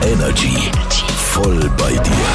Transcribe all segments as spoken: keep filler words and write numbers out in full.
Energy. Voll bei dir.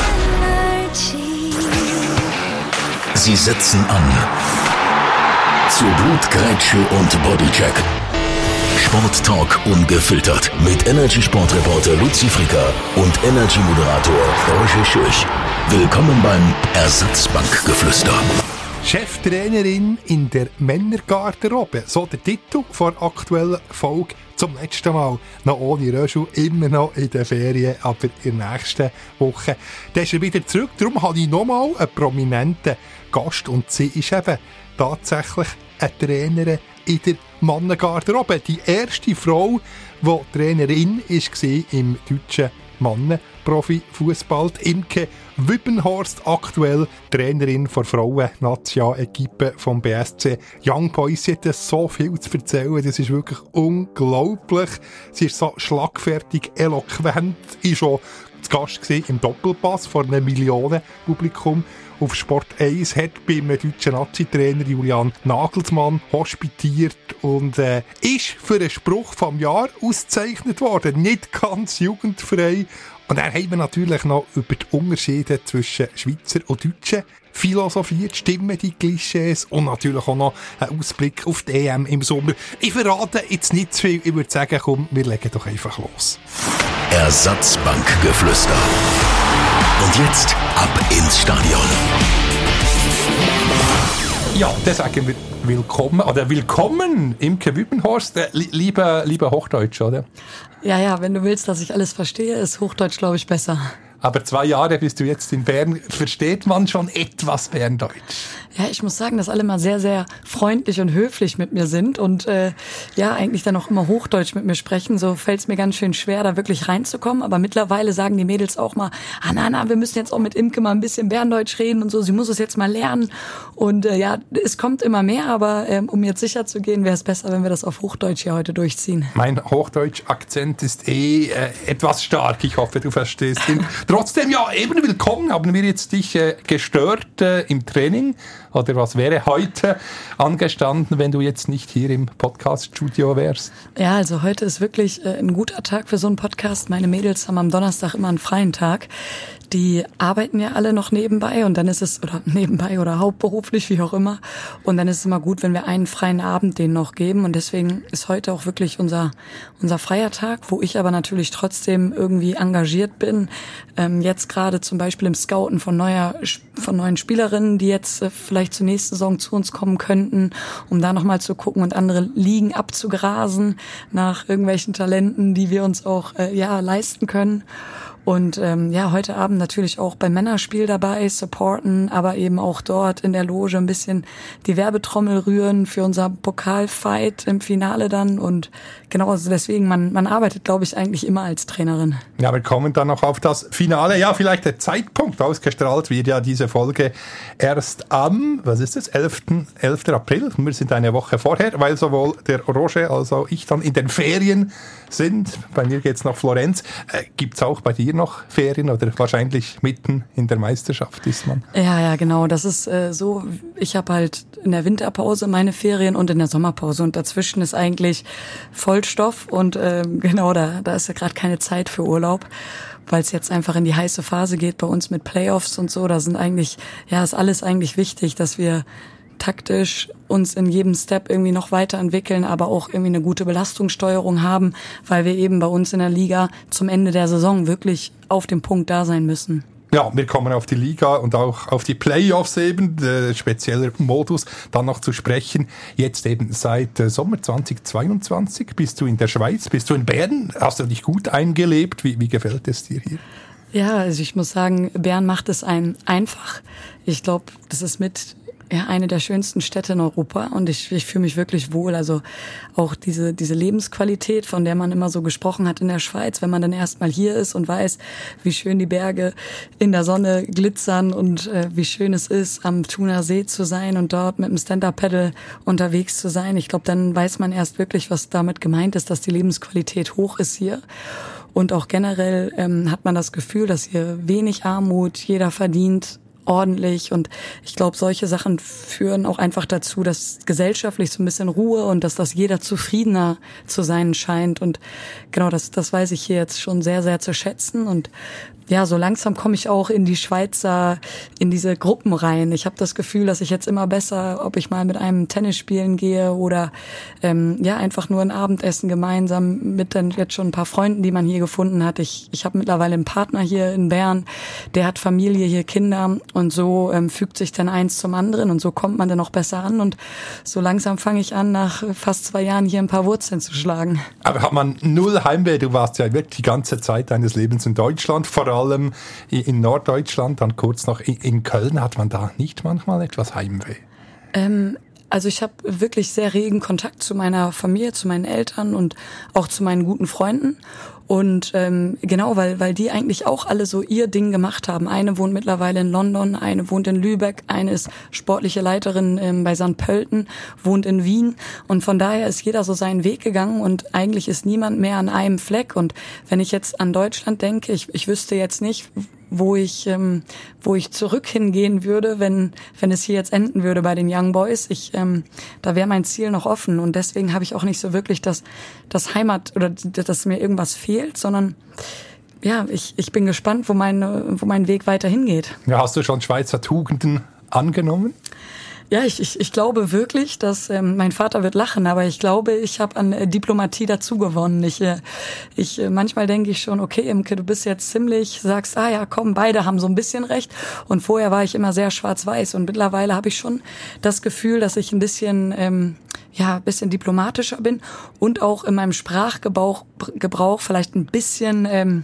Sie setzen an. Zu Blutgrätsche und Bodycheck. Sporttalk ungefiltert. Mit Energy-Sportreporter Luzi Fricker und Energy-Moderator Roger Schürch. Willkommen beim Ersatzbankgeflüster. Cheftrainerin in der Männergarderobe. So der Titel der aktuellen Folge. Zum letzten Mal noch ohne Röschel, immer noch in den Ferien, aber in der nächsten Woche. Dann ist er wieder zurück. Darum habe ich nochmal einen prominenten Gast und sie ist eben tatsächlich eine Trainerin in der Mannengarderobe. Die erste Frau, die Trainerin war im deutschen Mannenprofi-Fußball. Imke Wübbenhorst, aktuell Trainerin der Frauen-National-Equipe vom B S C Young Boys. Sie hat so viel zu erzählen, das ist wirklich unglaublich. Sie ist so schlagfertig, eloquent, ist schon zu Gast gewesen im Doppelpass vor einem Millionenpublikum auf Sport eins, hat beim deutschen Nazi-Trainer Julian Nagelsmann hospitiert und äh, ist für einen Spruch vom Jahr ausgezeichnet worden. Nicht ganz jugendfrei. Und dann haben wir natürlich noch über die Unterschiede zwischen Schweizer und Deutschen philosophiert, stimmen die Klischees und natürlich auch noch einen Ausblick auf die E M im Sommer. Ich verrate jetzt nicht zu viel, ich würde sagen, komm, wir legen doch einfach los. Ersatzbankgeflüster. Und jetzt ab ins Stadion. Ja, dann sagen wir willkommen, oder willkommen, Imke Wübbenhorst, äh, lieber, lieber Hochdeutsch, oder? Ja, ja, wenn du willst, dass ich alles verstehe, ist Hochdeutsch, glaube ich, besser. Aber zwei Jahre bist du jetzt in Bern. Versteht man schon etwas Berndeutsch? Ja, ich muss sagen, dass alle mal sehr, sehr freundlich und höflich mit mir sind und äh, ja, eigentlich dann auch immer Hochdeutsch mit mir sprechen. So fällt es mir ganz schön schwer, da wirklich reinzukommen. Aber mittlerweile sagen die Mädels auch mal, ah, na, na, wir müssen jetzt auch mit Imke mal ein bisschen Berndeutsch reden und so. Sie muss es jetzt mal lernen. Und äh, ja, es kommt immer mehr, aber ähm, um jetzt sicher zu gehen, wäre es besser, wenn wir das auf Hochdeutsch hier heute durchziehen. Mein Hochdeutsch-Akzent ist eh äh, etwas stark. Ich hoffe, du verstehst ihn. Trotzdem, ja, eben willkommen. Haben wir jetzt dich äh, gestört äh, im Training? Oder was wäre heute angestanden, wenn du jetzt nicht hier im Podcast-Studio wärst? Ja, also heute ist wirklich äh, ein guter Tag für so einen Podcast. Meine Mädels haben am Donnerstag immer einen freien Tag. Die arbeiten ja alle noch nebenbei und dann ist es, oder nebenbei oder hauptberuflich, wie auch immer. Und dann ist es immer gut, wenn wir einen freien Abend denen noch geben. Und deswegen ist heute auch wirklich unser, unser freier Tag, wo ich aber natürlich trotzdem irgendwie engagiert bin. Ähm, jetzt gerade zum Beispiel im Scouten von neuer, von neuen Spielerinnen, die jetzt äh, vielleicht zur nächsten Saison zu uns kommen könnten, um da nochmal zu gucken und andere Ligen abzugrasen nach irgendwelchen Talenten, die wir uns auch, äh, ja, leisten können. Und ähm, ja, heute Abend natürlich auch beim Männerspiel dabei, supporten, aber eben auch dort in der Loge ein bisschen die Werbetrommel rühren für unser Pokalfight im Finale dann. Und genau, also deswegen, man, man arbeitet, glaube ich, eigentlich immer als Trainerin. Ja, wir kommen dann noch auf das Finale. Ja, vielleicht der Zeitpunkt. Ausgestrahlt wird ja diese Folge erst am, was ist das, elften April. Wir sind eine Woche vorher, weil sowohl der Roger als auch ich dann in den Ferien sind. Bei mir geht's nach Florenz. Äh, gibt's auch bei dir noch Ferien oder wahrscheinlich mitten in der Meisterschaft ist man? Ja, ja, genau. Das ist äh, so, ich habe halt in der Winterpause meine Ferien und in der Sommerpause und dazwischen ist eigentlich Vollstoff und äh, genau, da, da ist ja gerade keine Zeit für Urlaub, weil es jetzt einfach in die heiße Phase geht bei uns mit Playoffs und so. Da sind eigentlich, ja, ist alles eigentlich wichtig, dass wir taktisch uns in jedem Step irgendwie noch weiterentwickeln, aber auch irgendwie eine gute Belastungssteuerung haben, weil wir eben bei uns in der Liga zum Ende der Saison wirklich auf dem Punkt da sein müssen. Ja, wir kommen auf die Liga und auch auf die Playoffs eben, äh, spezieller Modus, dann noch zu sprechen. Jetzt eben seit äh, Sommer zweitausendzweiundzwanzig bist du in der Schweiz, bist du in Bern, hast du dich gut eingelebt? Wie, wie gefällt es dir hier? Ja, also ich muss sagen, Bern macht es einem einfach. Ich glaube, das ist mit ja, eine der schönsten Städte in Europa und ich, ich fühle mich wirklich wohl. Also auch diese diese Lebensqualität, von der man immer so gesprochen hat in der Schweiz, wenn man dann erstmal hier ist und weiß, wie schön die Berge in der Sonne glitzern und äh, wie schön es ist, am Thuner See zu sein und dort mit dem Stand-Up-Paddle unterwegs zu sein. Ich glaube, dann weiß man erst wirklich, was damit gemeint ist, dass die Lebensqualität hoch ist hier. Und auch generell ähm, hat man das Gefühl, dass hier wenig Armut, jeder verdient ordentlich und ich glaube, solche Sachen führen auch einfach dazu, dass gesellschaftlich so ein bisschen Ruhe und dass das jeder zufriedener zu sein scheint und genau, das, das weiß ich hier jetzt schon sehr, sehr zu schätzen und ja, so langsam komme ich auch in die Schweizer, in diese Gruppen rein. Ich habe das Gefühl, dass ich jetzt immer besser, ob ich mal mit einem Tennis spielen gehe oder ähm, ja einfach nur ein Abendessen gemeinsam mit dann jetzt schon ein paar Freunden, die man hier gefunden hat. Ich ich habe mittlerweile einen Partner hier in Bern, der hat Familie hier, Kinder und so ähm, fügt sich dann eins zum anderen und so kommt man dann auch besser an und so langsam fange ich an, nach fast zwei Jahren hier ein paar Wurzeln zu schlagen. Aber hat man null Heimweh? Du warst ja wirklich die ganze Zeit deines Lebens in Deutschland, vor allem in Norddeutschland, dann kurz noch in Köln. Hat man da nicht manchmal etwas Heimweh? Ähm, also ich habe wirklich sehr regen Kontakt zu meiner Familie, zu meinen Eltern und auch zu meinen guten Freunden. Und ähm, genau, weil weil die eigentlich auch alle so ihr Ding gemacht haben. Eine wohnt mittlerweile in London, eine wohnt in Lübeck, eine ist sportliche Leiterin ähm, bei Sankt Pölten, wohnt in Wien. Und von daher ist jeder so seinen Weg gegangen und eigentlich ist niemand mehr an einem Fleck. Und wenn ich jetzt an Deutschland denke, ich, ich wüsste jetzt nicht, wo ich ähm, wo ich zurück hingehen würde, wenn wenn es hier jetzt enden würde bei den Young Boys. Ich ähm, da wäre mein Ziel noch offen und deswegen habe ich auch nicht so wirklich das das Heimat oder dass mir irgendwas fehlt, sondern ja, ich ich bin gespannt, wo meine wo mein Weg weiter hingeht. Ja, hast du schon Schweizer Tugenden angenommen? Ja, ich, ich, ich glaube wirklich, dass ähm, mein Vater wird lachen, aber ich glaube, ich habe an äh, Diplomatie dazu gewonnen. Ich, äh, ich äh, manchmal denke ich schon, okay, Imke, du bist jetzt ziemlich, sagst, ah ja, komm, beide haben so ein bisschen recht. Und vorher war ich immer sehr schwarz-weiß und mittlerweile habe ich schon das Gefühl, dass ich ein bisschen, ähm, ja, ein bisschen diplomatischer bin und auch in meinem Sprachgebrauch Gebrauch vielleicht ein bisschen ähm,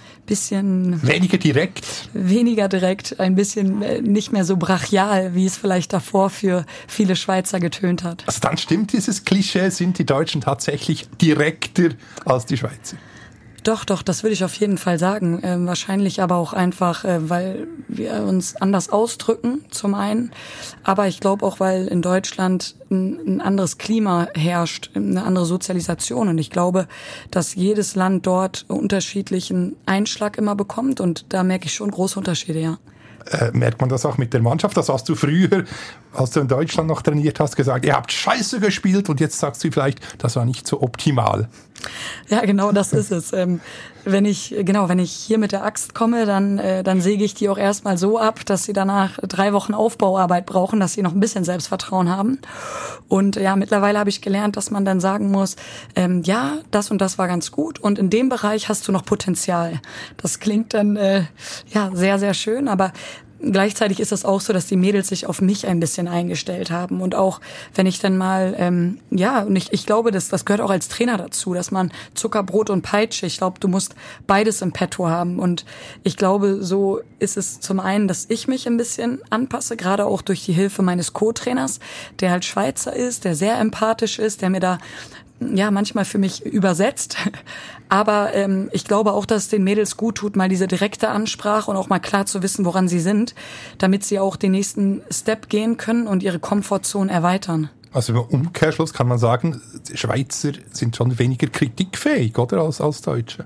bisschen weniger direkt, weniger direkt, ein bisschen nicht mehr so brachial, wie es vielleicht davor für viele Schweizer getönt hat. Also dann stimmt dieses Klischee, sind die Deutschen tatsächlich direkter als die Schweizer? Doch, doch, das würde ich auf jeden Fall sagen. Ähm, wahrscheinlich aber auch einfach, äh, weil wir uns anders ausdrücken, zum einen. Aber ich glaube auch, weil in Deutschland ein, ein anderes Klima herrscht, eine andere Sozialisation. Und ich glaube, dass jedes Land dort unterschiedlichen Einschlag immer bekommt. Und da merke ich schon große Unterschiede, ja. Äh, merkt man das auch mit der Mannschaft? Das hast du früher, als du in Deutschland noch trainiert hast, gesagt, ihr habt scheiße gespielt und jetzt sagst du vielleicht, das war nicht so optimal. Ja, genau, das ist es. Ähm, wenn ich, genau, wenn ich hier mit der Axt komme, dann, äh, dann säge ich die auch erstmal so ab, dass sie danach drei Wochen Aufbauarbeit brauchen, dass sie noch ein bisschen Selbstvertrauen haben. Und ja, mittlerweile habe ich gelernt, dass man dann sagen muss, ähm, ja, das und das war ganz gut und in dem Bereich hast du noch Potenzial. Das klingt dann, äh, ja, sehr, sehr schön, aber gleichzeitig ist es auch so, dass die Mädels sich auf mich ein bisschen eingestellt haben und auch wenn ich dann mal, ähm, ja, und ich, ich glaube, das, das gehört auch als Trainer dazu, dass man Zuckerbrot und Peitsche, ich glaube, du musst beides im Petto haben und ich glaube, so ist es zum einen, dass ich mich ein bisschen anpasse, gerade auch durch die Hilfe meines Co-Trainers, der halt Schweizer ist, der sehr empathisch ist, der mir da ja manchmal für mich übersetzt, aber ähm, ich glaube auch, dass es den Mädels gut tut, mal diese direkte Ansprache und auch mal klar zu wissen, woran sie sind, damit sie auch den nächsten Step gehen können und ihre Komfortzone erweitern. Also im Umkehrschluss kann man sagen, Schweizer sind schon weniger kritikfähig, oder, als, als Deutsche?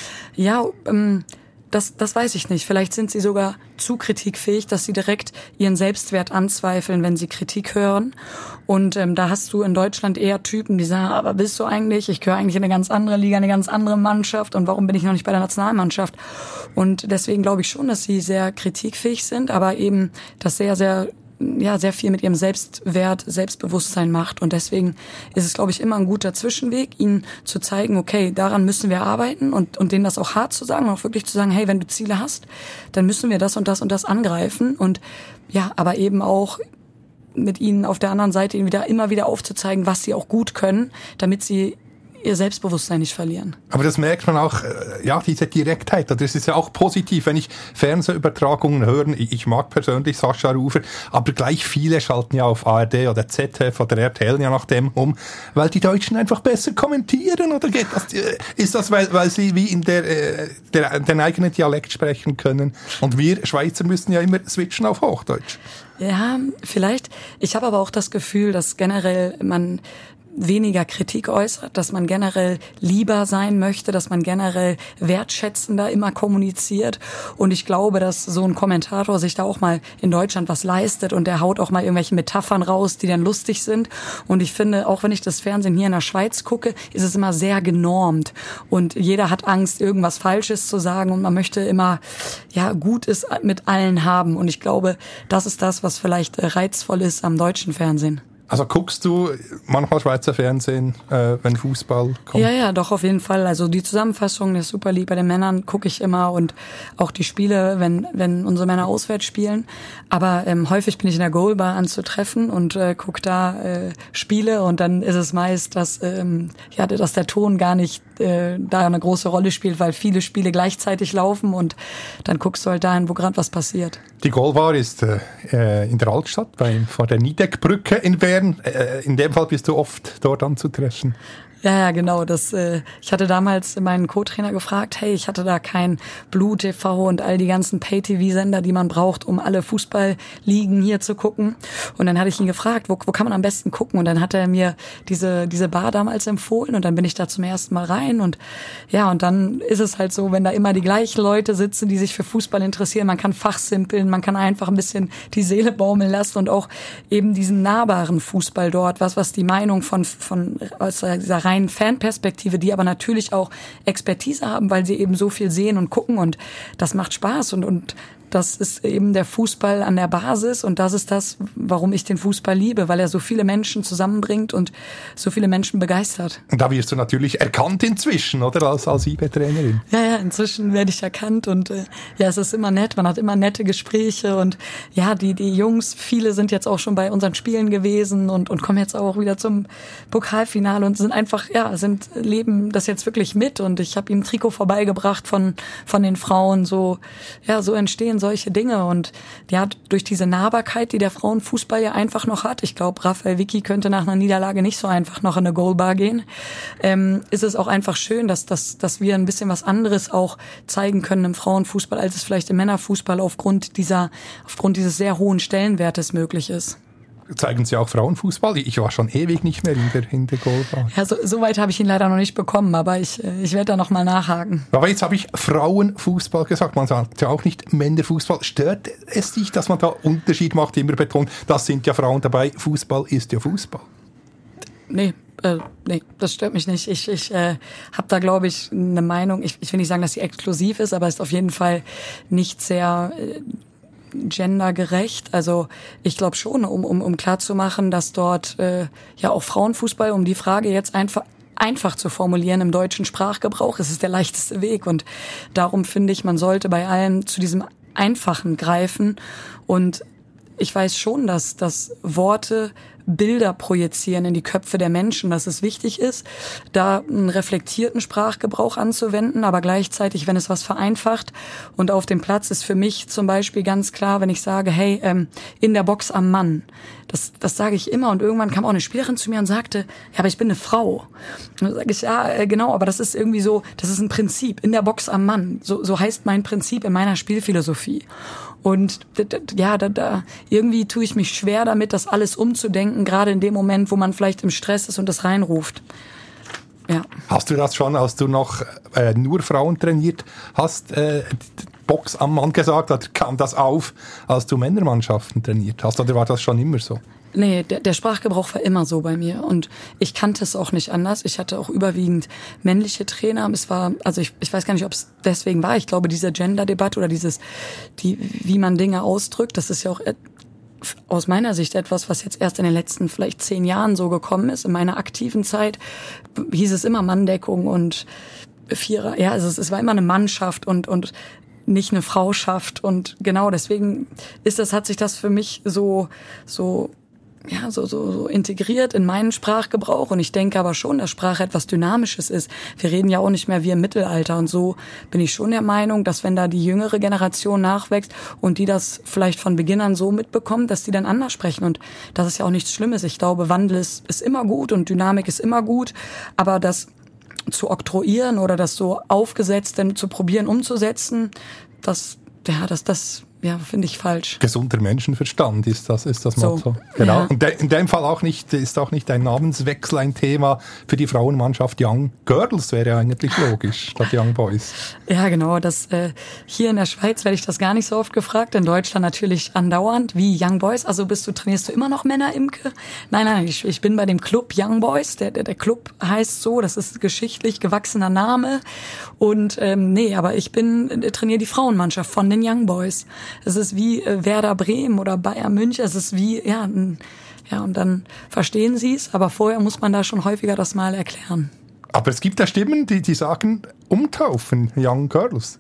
Ja, ähm, Das, das weiß ich nicht. Vielleicht sind sie sogar zu kritikfähig, dass sie direkt ihren Selbstwert anzweifeln, wenn sie Kritik hören. Und ähm, da hast du in Deutschland eher Typen, die sagen, aber bist du eigentlich? Ich gehöre eigentlich in eine ganz andere Liga, eine ganz andere Mannschaft. Und warum bin ich noch nicht bei der Nationalmannschaft? Und deswegen glaube ich schon, dass sie sehr kritikfähig sind, aber eben das sehr, sehr ja sehr viel mit ihrem Selbstwert, Selbstbewusstsein macht. Und deswegen ist es, glaube ich, immer ein guter Zwischenweg, ihnen zu zeigen, okay, daran müssen wir arbeiten und, und denen das auch hart zu sagen, auch wirklich zu sagen, hey, wenn du Ziele hast, dann müssen wir das und das und das angreifen. Und ja, aber eben auch mit ihnen auf der anderen Seite ihnen wieder immer wieder aufzuzeigen, was sie auch gut können, damit sie ihr Selbstbewusstsein nicht verlieren. Aber das merkt man auch, ja, diese Direktheit. Das ist ja auch positiv, wenn ich Fernsehübertragungen höre. Ich mag persönlich Sascha Rufer, aber gleich viele schalten ja auf A R D oder Z D F oder R T L, je nachdem, um, weil die Deutschen einfach besser kommentieren, oder geht das? Ist das, weil, weil sie wie in der, der, den eigenen Dialekt sprechen können? Und wir Schweizer müssen ja immer switchen auf Hochdeutsch. Ja, vielleicht. Ich habe aber auch das Gefühl, dass generell man weniger Kritik äußert, dass man generell lieber sein möchte, dass man generell wertschätzender immer kommuniziert. Und ich glaube, dass so ein Kommentator sich da auch mal in Deutschland was leistet und der haut auch mal irgendwelche Metaphern raus, die dann lustig sind. Und ich finde, auch wenn ich das Fernsehen hier in der Schweiz gucke, ist es immer sehr genormt. Und jeder hat Angst, irgendwas Falsches zu sagen und man möchte immer, ja, Gutes mit allen haben. Und ich glaube, das ist das, was vielleicht reizvoll ist am deutschen Fernsehen. Also guckst du manchmal Schweizer Fernsehen, äh, wenn Fußball kommt? Ja, ja, doch, auf jeden Fall. Also die Zusammenfassung der Super League bei den Männern gucke ich immer und auch die Spiele, wenn wenn unsere Männer auswärts spielen. Aber ähm, häufig bin ich in der Goalbar anzutreffen und äh, gucke da äh, Spiele und dann ist es meist, dass ähm, ja, dass der Ton gar nicht äh, da eine große Rolle spielt, weil viele Spiele gleichzeitig laufen und dann guckst du halt dahin, wo gerade was passiert. Die Goalbar ist äh, in der Altstadt, bei, vor der Niedeckbrücke in Bern. Äh, in dem Fall bist du oft dort anzutreffen. Ja, ja, genau. Das, äh, ich hatte damals meinen Co-Trainer gefragt, hey, ich hatte da kein Blue T V und all die ganzen Pay-T V-Sender, die man braucht, um alle Fußballligen hier zu gucken. Und dann hatte ich ihn gefragt, wo, wo kann man am besten gucken? Und dann hat er mir diese diese Bar damals empfohlen und dann bin ich da zum ersten Mal rein. Und ja, und dann ist es halt so, wenn da immer die gleichen Leute sitzen, die sich für Fußball interessieren, man kann fachsimpeln, man kann einfach ein bisschen die Seele baumeln lassen und auch eben diesen nahbaren Fußball dort, was was die Meinung von von aus dieser rein Fanperspektive, die aber natürlich auch Expertise haben, weil sie eben so viel sehen und gucken und das macht Spaß und und das ist eben der Fußball an der Basis und das ist das, warum ich den Fußball liebe, weil er so viele Menschen zusammenbringt und so viele Menschen begeistert. Und da wirst du natürlich erkannt inzwischen, oder? Als, als I B-Trainerin. Ja, ja, inzwischen werde ich erkannt und äh, ja, es ist immer nett, man hat immer nette Gespräche und ja, die die Jungs, viele sind jetzt auch schon bei unseren Spielen gewesen und und kommen jetzt auch wieder zum Pokalfinale und sind einfach, ja, sind leben das jetzt wirklich mit und ich habe ihm ein Trikot vorbeigebracht von von den Frauen, so ja, so entstehen solche Dinge und ja, durch diese Nahbarkeit, die der Frauenfußball ja einfach noch hat, ich glaube, Raphael Vicky könnte nach einer Niederlage nicht so einfach noch in eine Goalbar gehen, ähm, ist es auch einfach schön, dass, dass, dass wir ein bisschen was anderes auch zeigen können im Frauenfußball, als es vielleicht im Männerfußball aufgrund dieser, aufgrund dieses sehr hohen Stellenwertes möglich ist. Zeigen Sie auch Frauenfußball? Ich war schon ewig nicht mehr in der, in der Goalbar. Ja, so, so weit habe ich ihn leider noch nicht bekommen, aber ich, ich werde da noch mal nachhaken. Aber jetzt habe ich Frauenfußball gesagt, man sagt ja auch nicht Männerfußball. Stört es dich, dass man da Unterschied macht, immer betont, das sind ja Frauen dabei, Fußball ist ja Fußball? Nee, äh, nee, das stört mich nicht. Ich, ich äh, habe da, glaube ich, eine Meinung, ich, ich will nicht sagen, dass sie exklusiv ist, aber ist auf jeden Fall nicht sehr... Äh, gendergerecht. Also ich glaube schon, um, um, um klarzumachen, dass dort äh, ja auch Frauenfußball, um die Frage jetzt einfach einfach zu formulieren im deutschen Sprachgebrauch, es ist der leichteste Weg und darum finde ich, man sollte bei allem zu diesem Einfachen greifen und ich weiß schon, dass, dass Worte Bilder projizieren in die Köpfe der Menschen, dass es wichtig ist, da einen reflektierten Sprachgebrauch anzuwenden, aber gleichzeitig, wenn es was vereinfacht und auf dem Platz ist für mich zum Beispiel ganz klar, wenn ich sage, hey, ähm, in der Box am Mann, das, das sage ich immer und irgendwann kam auch eine Spielerin zu mir und sagte, ja, aber ich bin eine Frau. Und dann sage ich, ja, äh, genau, aber das ist irgendwie so, das ist ein Prinzip, in der Box am Mann, so, so heißt mein Prinzip in meiner Spielphilosophie. Und ja, da, da irgendwie tue ich mich schwer damit, das alles umzudenken, gerade in dem Moment, wo man vielleicht im Stress ist und das reinruft. Ja. Hast du das schon, als du noch äh, nur Frauen trainiert hast, äh, Box am Mann gesagt, oder kam das auf, als du Männermannschaften trainiert hast, oder war das schon immer so? Nee, der, der Sprachgebrauch war immer so bei mir und ich kannte es auch nicht anders. Ich hatte auch überwiegend männliche Trainer. Es war, also ich, ich weiß gar nicht, ob es deswegen war. Ich glaube, diese Gender-Debatte oder dieses, die, wie man Dinge ausdrückt, das ist ja auch aus meiner Sicht etwas, was jetzt erst in den letzten vielleicht zehn Jahren so gekommen ist. In meiner aktiven Zeit hieß es immer Manndeckung und Vierer. Ja, also es, es war immer eine Mannschaft und, und nicht eine Frauschaft und genau deswegen ist das, hat sich das für mich so, so, ja, so, so, so integriert in meinen Sprachgebrauch und ich denke aber schon, dass Sprache etwas Dynamisches ist. Wir reden ja auch nicht mehr wie im Mittelalter und so bin ich schon der Meinung, dass wenn da die jüngere Generation nachwächst und die das vielleicht von Beginn an so mitbekommt, dass die dann anders sprechen und das ist ja auch nichts Schlimmes. Ich glaube, Wandel ist, ist immer gut und Dynamik ist immer gut, aber das zu oktroyieren oder das so aufgesetzt dann zu probieren umzusetzen, das, ja, das, das ja, finde ich falsch. Gesunder Menschenverstand ist das, ist das So, Motto. Genau. ja. Und de, in dem Fall auch nicht, ist auch nicht ein Namenswechsel ein Thema für die Frauenmannschaft. Young Girls wäre eigentlich logisch, statt Young Boys. Ja, genau. Das äh, hier in der Schweiz werde ich das gar nicht so oft gefragt. In Deutschland natürlich andauernd. Wie Young Boys? Also bist du trainierst du immer noch Männer, Imke? Nein, nein. Ich, ich bin bei dem Club Young Boys. Der, der der Club heißt so. Das ist geschichtlich gewachsener Name. Und ähm, nee, aber ich bin äh, trainiere die Frauenmannschaft von den Young Boys. Es ist wie äh, Werder Bremen oder Bayern München. Es ist wie ja ein, ja und dann verstehen sie es. Aber vorher muss man da schon häufiger das mal erklären. Aber es gibt ja Stimmen, die, die sagen, umtaufen, Young Girls.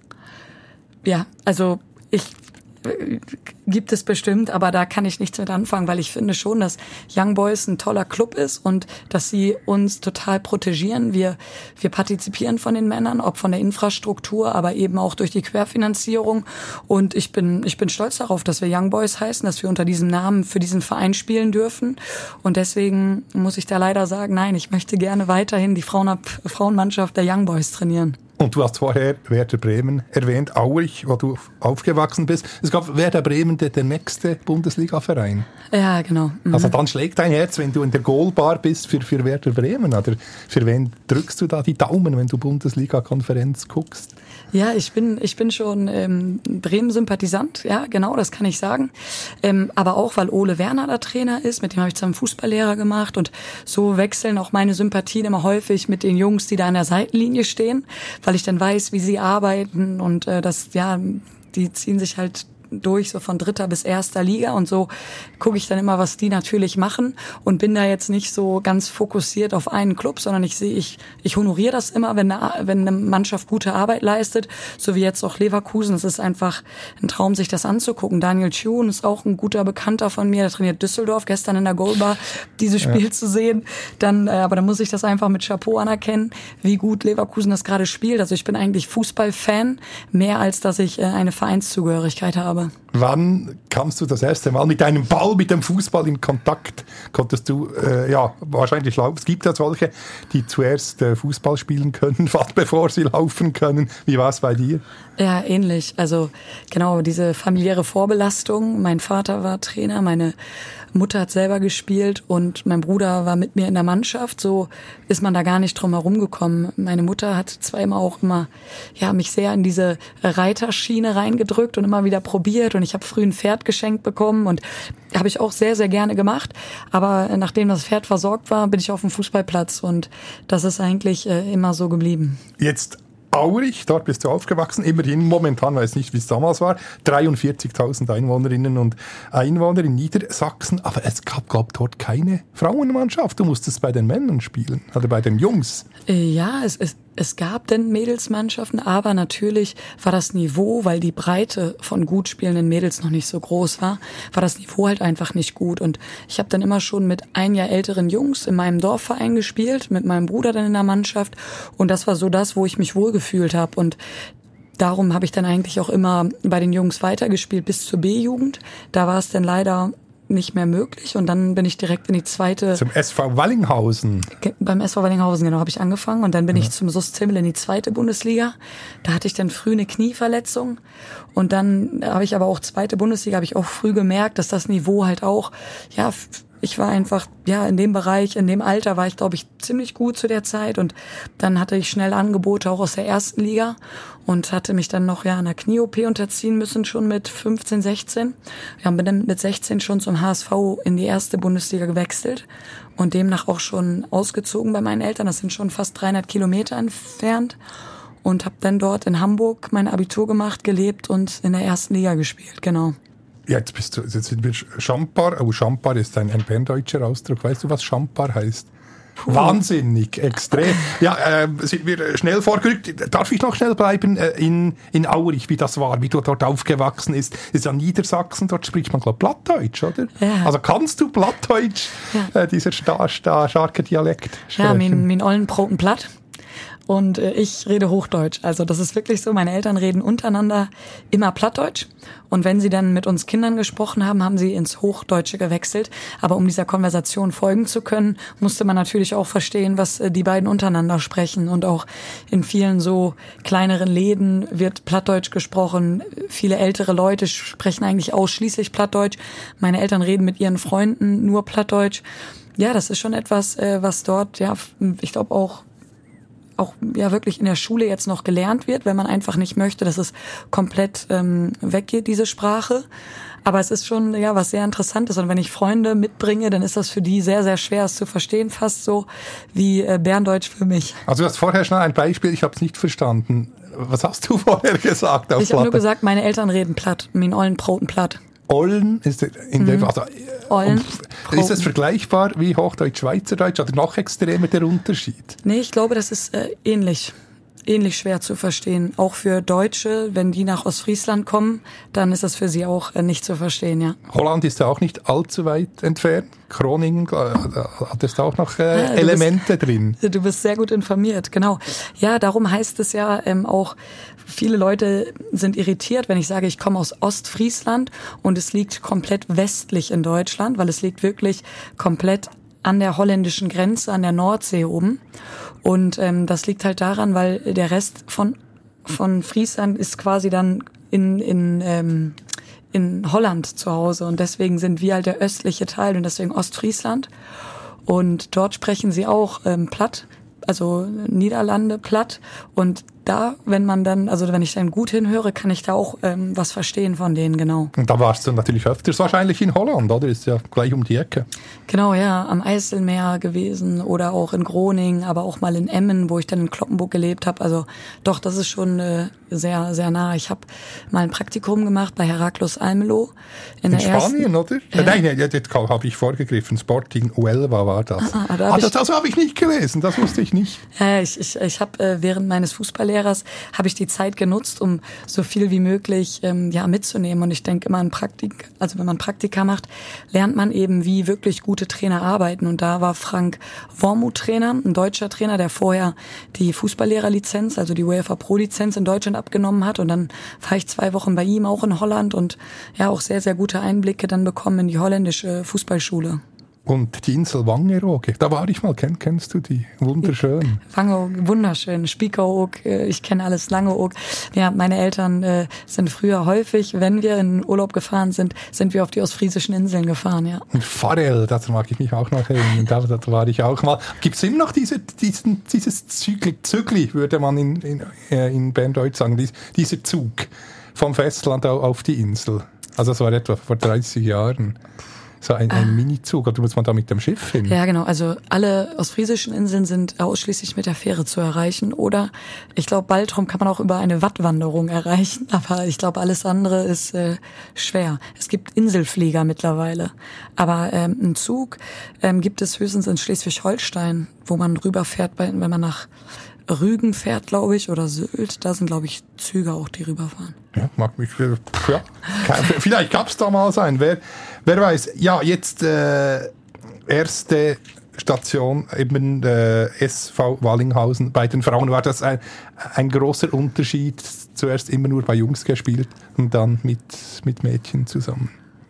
Ja, also ich äh, gibt es bestimmt, aber da kann ich nichts mit anfangen, weil ich finde schon, dass Young Boys ein toller Club ist und dass sie uns total protegieren. Wir wir partizipieren von den Männern, ob von der Infrastruktur, aber eben auch durch die Querfinanzierung. Und ich bin ich bin stolz darauf, dass wir Young Boys heißen, dass wir unter diesem Namen für diesen Verein spielen dürfen. Und deswegen muss ich da leider sagen, nein, ich möchte gerne weiterhin die Frauen, Frauenmannschaft der Young Boys trainieren. Und du hast vorher Werder Bremen erwähnt, Aurich, wo du aufgewachsen bist. Es gab Werder Bremen, der, der nächste Bundesliga-Verein. Ja, genau. Mhm. Also dann schlägt dein Herz, wenn du in der Goalbar bist für, für Werder Bremen. Oder für wen drückst du da die Daumen, wenn du Bundesliga-Konferenz guckst? Ja, ich bin ich bin schon ähm, Bremen-Sympathisant, ja, genau, das kann ich sagen. Ähm, aber auch, weil Ole Werner der Trainer ist, mit dem habe ich zusammen Fußballlehrer gemacht und so wechseln auch meine Sympathien immer häufig mit den Jungs, die da an der Seitenlinie stehen, weil ich dann weiß, wie sie arbeiten und äh, das, ja, die ziehen sich halt durch, so von dritter bis erster Liga und so gucke ich dann immer, was die natürlich machen und bin da jetzt nicht so ganz fokussiert auf einen Club, sondern ich sehe, ich ich honoriere das immer, wenn eine, wenn eine Mannschaft gute Arbeit leistet, so wie jetzt auch Leverkusen. Es ist einfach ein Traum, sich das anzugucken. Daniel Thune ist auch ein guter Bekannter von mir, der trainiert Düsseldorf, gestern in der Goalbar dieses Spiel ja. zu sehen. Dann, äh, aber dann muss ich das einfach mit Chapeau anerkennen, wie gut Leverkusen das gerade spielt. Also ich bin eigentlich Fußballfan, mehr als dass ich äh, eine Vereinszugehörigkeit habe. Wann kamst du das erste Mal mit einem Ball, mit dem Fußball in Kontakt? Konntest du, äh, ja, wahrscheinlich laufen. Es gibt ja solche, die zuerst äh, Fußball spielen können, fast bevor sie laufen können. Wie war es bei dir? Ja, ähnlich. Also genau, diese familiäre Vorbelastung. Mein Vater war Trainer, meine Mutter hat selber gespielt und mein Bruder war mit mir in der Mannschaft. So ist man da gar nicht drum herum gekommen. Meine Mutter hat zweimal auch immer ja mich sehr in diese Reiterschiene reingedrückt und immer wieder probiert. Und ich habe früh ein Pferd geschenkt bekommen und habe ich auch sehr, sehr gerne gemacht. Aber nachdem das Pferd versorgt war, bin ich auf dem Fußballplatz und das ist eigentlich äh, immer so geblieben. Jetzt Aurich, dort bist du aufgewachsen, immerhin, momentan weiß nicht, wie es damals war, dreiundvierzigtausend Einwohnerinnen und Einwohner in Niedersachsen, aber es gab, glaube ich, dort keine Frauenmannschaft. Du musstest bei den Männern spielen, oder bei den Jungs. Ja, es, es, es gab denn Mädelsmannschaften, aber natürlich war das Niveau, weil die Breite von gut spielenden Mädels noch nicht so groß war, war das Niveau halt einfach nicht gut. Und ich habe dann immer schon mit ein Jahr älteren Jungs in meinem Dorfverein gespielt, mit meinem Bruder dann in der Mannschaft. Und das war so das, wo ich mich wohlgefühlt habe. Und darum habe ich dann eigentlich auch immer bei den Jungs weitergespielt bis zur B-Jugend. Da war es dann leider nicht mehr möglich und dann bin ich direkt in die zweite... Zum S V Wallinghausen. Beim S V Wallinghausen, genau, habe ich angefangen und dann bin ja. ich zum S U S Zimmel in die zweite Bundesliga. Da hatte ich dann früh eine Knieverletzung und dann habe ich aber auch zweite Bundesliga, habe ich auch früh gemerkt, dass das Niveau halt auch, ja, ich war einfach, ja, in dem Bereich, in dem Alter war ich, glaube ich, ziemlich gut zu der Zeit und dann hatte ich schnell Angebote auch aus der ersten Liga und hatte mich dann noch, ja, einer Knie-O P unterziehen müssen, schon mit fünfzehn, sechzehn. Ja, bin dann mit sechzehn schon zum H S V in die erste Bundesliga gewechselt und demnach auch schon ausgezogen bei meinen Eltern. Das sind schon fast dreihundert Kilometer entfernt und habe dann dort in Hamburg mein Abitur gemacht, gelebt und in der ersten Liga gespielt, genau. Jetzt bist du, jetzt sind wir Champar. Oh, Champar ist ein, ein berndeutscher Ausdruck. Weißt du, was Champar heißt? Puh. Wahnsinnig, extrem. Ja, äh, sind wir schnell vorgerückt. Darf ich noch schnell bleiben äh, in, in Aurich, wie das war, wie du dort aufgewachsen bist? Ist ja Niedersachsen, dort spricht man, glaube ich, Plattdeutsch, oder? Ja. Also kannst du Plattdeutsch, ja. äh, dieser sta, sta, starke Dialekt sprechen? Ja, mein, mein ollen Broten platt. und äh, ich rede Hochdeutsch. Also das ist wirklich so, meine Eltern reden untereinander immer Plattdeutsch und wenn sie dann mit uns Kindern gesprochen haben, haben sie ins Hochdeutsche gewechselt. Aber um dieser Konversation folgen zu können, musste man natürlich auch verstehen, was äh, die beiden untereinander sprechen. Und auch in vielen so kleineren Läden wird Plattdeutsch gesprochen. Viele ältere Leute sprechen eigentlich ausschließlich Plattdeutsch. Meine Eltern reden mit ihren Freunden nur Plattdeutsch. Ja, das ist schon etwas, äh, was dort, ja, ich glaube auch auch ja wirklich in der Schule jetzt noch gelernt wird, wenn man einfach nicht möchte, dass es komplett ähm, weggeht, diese Sprache. Aber es ist schon ja was sehr Interessantes. Und wenn ich Freunde mitbringe, dann ist das für die sehr, sehr schwer, es zu verstehen. Fast so wie äh, Berndeutsch für mich. Also du hast vorher schon ein Beispiel, ich habe es nicht verstanden. Was hast du vorher gesagt? Auf ich habe nur gesagt, meine Eltern reden platt, min ollen Broten platt. Ollen ist in der, also, Ollen, ist das vergleichbar wie Hochdeutsch, Schweizerdeutsch oder noch extremer der Unterschied? Nee, ich glaube, das ist äh, ähnlich. Ähnlich schwer zu verstehen. Auch für Deutsche, wenn die nach Ostfriesland kommen, dann ist das für sie auch äh, nicht zu verstehen, ja. Holland ist ja auch nicht allzu weit entfernt. Groningen, äh, hat es da auch noch äh, ja, Elemente bist, drin? Du bist sehr gut informiert, genau. Ja, darum heißt es ja ähm, auch, viele Leute sind irritiert, wenn ich sage, ich komme aus Ostfriesland und es liegt komplett westlich in Deutschland, weil es liegt wirklich komplett an der holländischen Grenze, an der Nordsee oben. Und ähm, das liegt halt daran, weil der Rest von von Friesland ist quasi dann in in ähm, in Holland zu Hause und deswegen sind wir halt der östliche Teil und deswegen Ostfriesland. Und dort sprechen sie auch ähm, platt, also Niederlande platt. Und da, wenn man dann, also wenn ich dann gut hinhöre, kann ich da auch ähm, was verstehen von denen, genau. Und da warst du natürlich öfters wahrscheinlich in Holland, oder? Ist ja gleich um die Ecke. Genau, ja, am Eiselmeer gewesen oder auch in Groningen, aber auch mal in Emmen, wo ich dann in Cloppenburg gelebt habe. Also doch, das ist schon äh, sehr, sehr nah. Ich habe mal ein Praktikum gemacht bei Herakles Almelo. In, in der Spanien, ersten, oder? Ja. Nein, nein, jetzt habe ich vorgegriffen. Sporting Huelva war das. Ah, da ah, hab das ich, das habe ich nicht gelesen, das wusste ich nicht. Ja, ich, ich, ich habe äh, während meines Fußballlehrers habe ich die Zeit genutzt, um so viel wie möglich ähm, ja mitzunehmen. Und ich denke immer, ein Praktik, also wenn man Praktika macht, lernt man eben, wie wirklich gute Trainer arbeiten. Und da war Frank Wormuth Trainer, ein deutscher Trainer, der vorher die Fußballlehrerlizenz, also die UEFA Pro-Lizenz in Deutschland abgenommen hat. Und dann war ich zwei Wochen bei ihm, auch in Holland, und ja auch sehr, sehr gute Einblicke dann bekommen in die holländische Fußballschule. Und die Insel Wangerooge, da war ich mal, kenn, kennst du die? Wunderschön. Wangerooge, wunderschön. Spiekeroog, ich kenne alles, Langeoog. Ja, meine Eltern äh, sind früher häufig, wenn wir in Urlaub gefahren sind, sind wir auf die ostfriesischen Inseln gefahren, ja. Und Farel, das mag ich mich auch noch erinnern, da, da war ich auch mal. Gibt es immer noch diese, diesen, dieses Zügli, Zügli, würde man in, in, in Berndeutsch sagen, dies, dieser Zug vom Festland auf die Insel? Also das war etwa vor dreißig Jahren. So ein, ein ah. Minizug, oder muss man da mit dem Schiff hin? Ja, genau. Also alle ostfriesischen Inseln sind ausschließlich mit der Fähre zu erreichen. Oder ich glaube, Baltrum kann man auch über eine Wattwanderung erreichen. Aber ich glaube, alles andere ist äh, schwer. Es gibt Inselflieger mittlerweile. Aber ähm, einen Zug ähm, gibt es höchstens in Schleswig-Holstein, wo man rüberfährt, wenn man nach Rügen fährt, glaube ich, oder Sylt. Da sind, glaube ich, Züge auch, die rüberfahren. Ja, mag mich, ja. Vielleicht gab es da mal sein. Wer, wer weiß. Ja, jetzt äh, erste Station, eben äh, S V Wallinghausen bei den Frauen. War das ein, ein großer Unterschied? Zuerst immer nur bei Jungs gespielt und dann mit, mit Mädchen zusammen?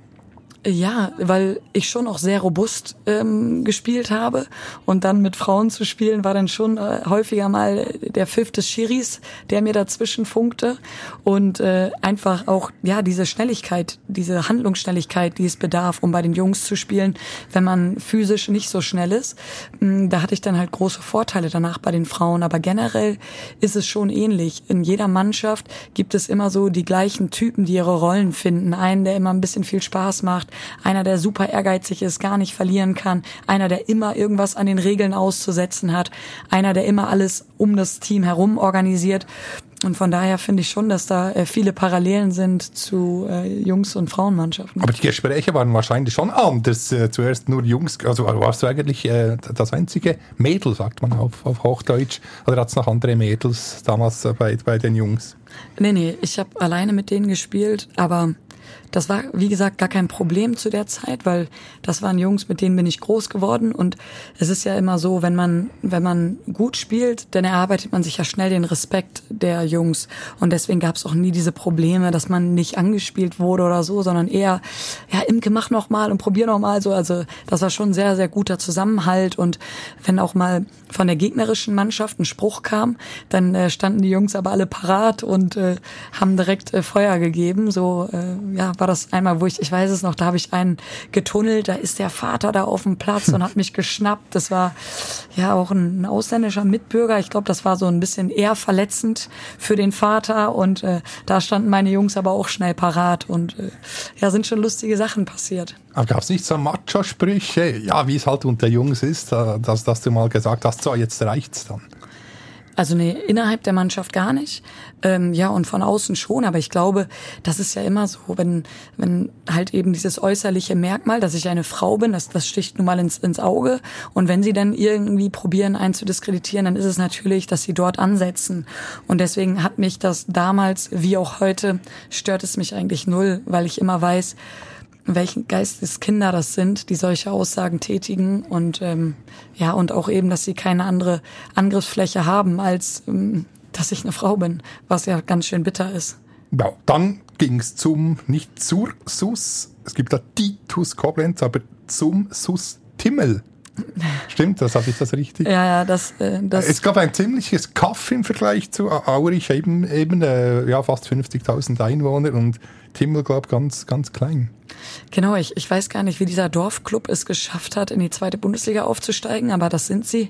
Ja, weil ich schon auch sehr robust ähm, gespielt habe und dann mit Frauen zu spielen war dann schon äh, häufiger mal der Pfiff des Schiris, der mir dazwischen funkte und äh, einfach auch ja diese Schnelligkeit, diese Handlungsschnelligkeit, die es bedarf, um bei den Jungs zu spielen, wenn man physisch nicht so schnell ist. Da hatte ich dann halt große Vorteile danach bei den Frauen, aber generell ist es schon ähnlich. In jeder Mannschaft gibt es immer so die gleichen Typen, die ihre Rollen finden. Einen, der immer ein bisschen viel Spaß macht, einer, der super ehrgeizig ist, gar nicht verlieren kann, einer, der immer irgendwas an den Regeln auszusetzen hat, einer, der immer alles um das Team herum organisiert. Und von daher finde ich schon, dass da äh, viele Parallelen sind zu äh, Jungs- und Frauenmannschaften. Aber die Gespräche waren wahrscheinlich schon anders. Äh, zuerst nur Jungs, also warst du eigentlich äh, das einzige Mädel, sagt man auf, auf Hochdeutsch, oder hat es noch andere Mädels damals äh, bei, bei den Jungs? Nee, nee, ich habe alleine mit denen gespielt, aber das war, wie gesagt, gar kein Problem zu der Zeit, weil das waren Jungs, mit denen bin ich groß geworden. Und es ist ja immer so, wenn man, wenn man gut spielt, dann erarbeitet man sich ja schnell den Respekt der Jungs. Und deswegen gab es auch nie diese Probleme, dass man nicht angespielt wurde oder so, sondern eher, ja, Imke, mach noch mal und probier noch mal so. Also das war schon ein sehr, sehr guter Zusammenhalt. Und wenn auch mal von der gegnerischen Mannschaft ein Spruch kam, dann äh, standen die Jungs aber alle parat und äh, haben direkt äh, Feuer gegeben. So, äh, ja, war das einmal, wo ich, ich weiß es noch, da habe ich einen getunnelt, da ist der Vater da auf dem Platz und hat mich geschnappt. Das war ja auch ein, ein ausländischer Mitbürger. Ich glaube, das war so ein bisschen eher verletzend für den Vater und äh, da standen meine Jungs aber auch schnell parat und äh, ja, sind schon lustige Sachen passiert. Aber gab es nicht so Macho-Sprüche, ja, wie es halt unter Jungs ist, dass, dass du mal gesagt hast, so, jetzt reicht's dann? Also nee, innerhalb der Mannschaft gar nicht. Ähm, ja, und von außen schon. Aber ich glaube, das ist ja immer so, wenn wenn halt eben dieses äußerliche Merkmal, dass ich eine Frau bin, das, das sticht nun mal ins, ins Auge. Und wenn sie dann irgendwie probieren, einen zu diskreditieren, dann ist es natürlich, dass sie dort ansetzen. Und deswegen hat mich das damals, wie auch heute, stört es mich eigentlich null, weil ich immer weiß, welchen Geisteskinder das sind, die solche Aussagen tätigen und ähm, ja und auch eben, dass sie keine andere Angriffsfläche haben, als ähm, dass ich eine Frau bin, was ja ganz schön bitter ist. Ja, dann ging es zum, nicht zur S U S, es gibt da die T U S Koblenz, aber zum S U S Timmel. Stimmt, das habe ich das richtig? Ja, ja, das, äh, das... Es gab ein ziemliches Kaff im Vergleich zu Aurich, eben, eben äh, ja, fast fünfzigtausend Einwohner und Timmel, glaube ich, ganz, ganz klein. Genau, ich, ich weiß gar nicht, wie dieser Dorfclub es geschafft hat, in die zweite Bundesliga aufzusteigen, aber das sind sie.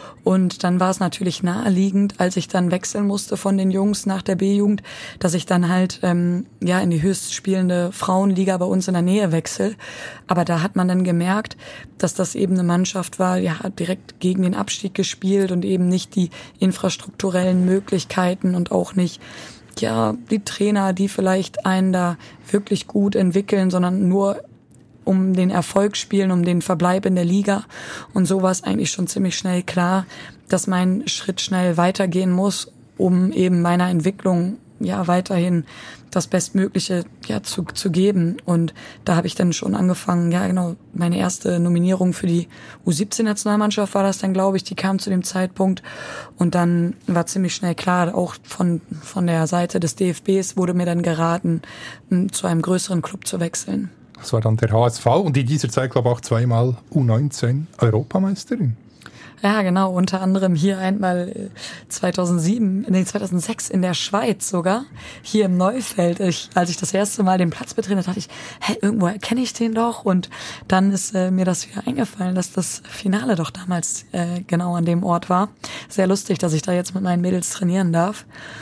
Und dann war es natürlich naheliegend, als ich dann wechseln musste von den Jungs nach der B-Jugend, dass ich dann halt ähm, ja in die höchst spielende Frauenliga bei uns in der Nähe wechsle. Aber da hat man dann gemerkt, dass das eben eine Mannschaft war, ja, direkt gegen den Abstieg gespielt und eben nicht die infrastrukturellen Möglichkeiten und auch nicht ja die Trainer, die vielleicht einen da wirklich gut entwickeln, sondern nur um den Erfolg spielen, um den Verbleib in der Liga. Und so war es eigentlich schon ziemlich schnell klar, dass mein Schritt schnell weitergehen muss, um eben meiner Entwicklung ja weiterhin das Bestmögliche ja zu, zu geben. Und da habe ich dann schon angefangen, ja genau, meine erste Nominierung für die U siebzehn-Nationalmannschaft war das dann, glaube ich, die kam zu dem Zeitpunkt. Und dann war ziemlich schnell klar, auch von, von der Seite des D F Bs wurde mir dann geraten, zu einem größeren Club zu wechseln. Das war dann der H S V und in dieser Zeit, glaube ich, auch zweimal U neunzehn Europameisterin. Ja, genau, unter anderem hier einmal zweitausendsieben, nee, zweitausendsechs in der Schweiz sogar, hier im Neufeld. Ich, als ich das erste Mal den Platz betreten, dachte ich, hä, irgendwo erkenne ich den doch. Und dann ist äh, mir das wieder eingefallen, dass das Finale doch damals äh, genau an dem Ort war. Sehr lustig, dass ich da jetzt mit meinen Mädels trainieren darf.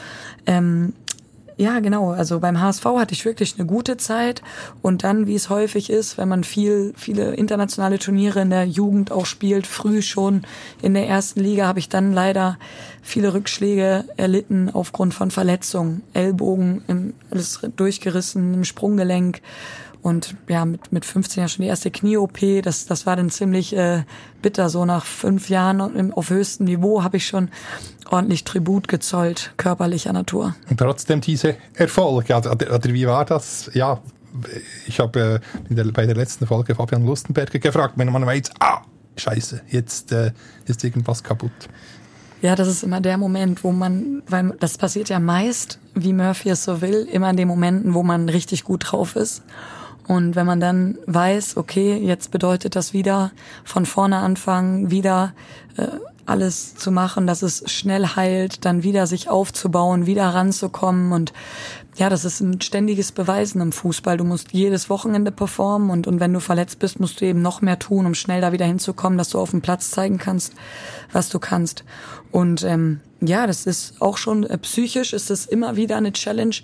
Ähm, Ja, genau. Also beim H S V hatte ich wirklich eine gute Zeit und dann, wie es häufig ist, wenn man viel, viele internationale Turniere in der Jugend auch spielt, früh schon in der ersten Liga, habe ich dann leider viele Rückschläge erlitten aufgrund von Verletzungen, Ellbogen, im, alles durchgerissen, im Sprunggelenk. Und ja, mit mit fünfzehn ja schon die erste Knie-O P, das das war dann ziemlich äh, bitter. So nach fünf Jahren auf höchstem Niveau habe ich schon ordentlich Tribut gezollt, körperlicher Natur. Und trotzdem diese Erfolge, oder, oder wie war das? Ja, ich habe äh, bei der letzten Folge Fabian Lustenberger gefragt, wenn man weiß, ah, scheiße, jetzt äh, ist irgendwas kaputt. Ja, das ist immer der Moment, wo man, weil das passiert ja meist, wie Murphy es so will, immer in den Momenten, wo man richtig gut drauf ist. Und wenn man dann weiß, okay, jetzt bedeutet das wieder von vorne anfangen, wieder äh, alles zu machen, dass es schnell heilt, dann wieder sich aufzubauen, wieder ranzukommen. Und ja, das ist ein ständiges Beweisen im Fußball. Du musst jedes Wochenende performen und, und wenn du verletzt bist, musst du eben noch mehr tun, um schnell da wieder hinzukommen, dass du auf dem Platz zeigen kannst, was du kannst. Und ähm, ja, das ist auch schon äh, psychisch, ist es immer wieder eine Challenge,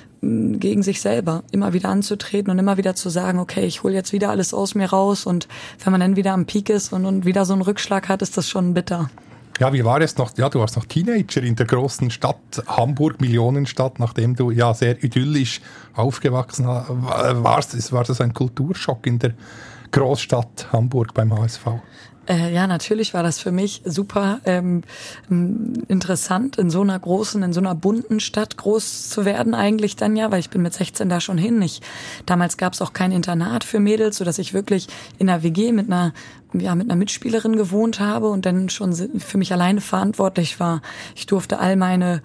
gegen sich selber immer wieder anzutreten und immer wieder zu sagen, okay, ich hole jetzt wieder alles aus mir raus und wenn man dann wieder am Peak ist und, und wieder so einen Rückschlag hat, ist das schon bitter. Ja, wie war es noch? Ja, du warst noch Teenager in der großen Stadt Hamburg, Millionenstadt, nachdem du ja sehr idyllisch aufgewachsen warst. War das ein Kulturschock in der Großstadt Hamburg beim H S V? Äh, ja, natürlich war das für mich super ähm, interessant, in so einer großen, in so einer bunten Stadt groß zu werden eigentlich dann ja, weil ich bin mit sechzehn da schon hin. Ich, damals gab es auch kein Internat für Mädels, sodass ich wirklich in einer W G mit einer ja mit einer Mitspielerin gewohnt habe und dann schon für mich alleine verantwortlich war. Ich durfte all meine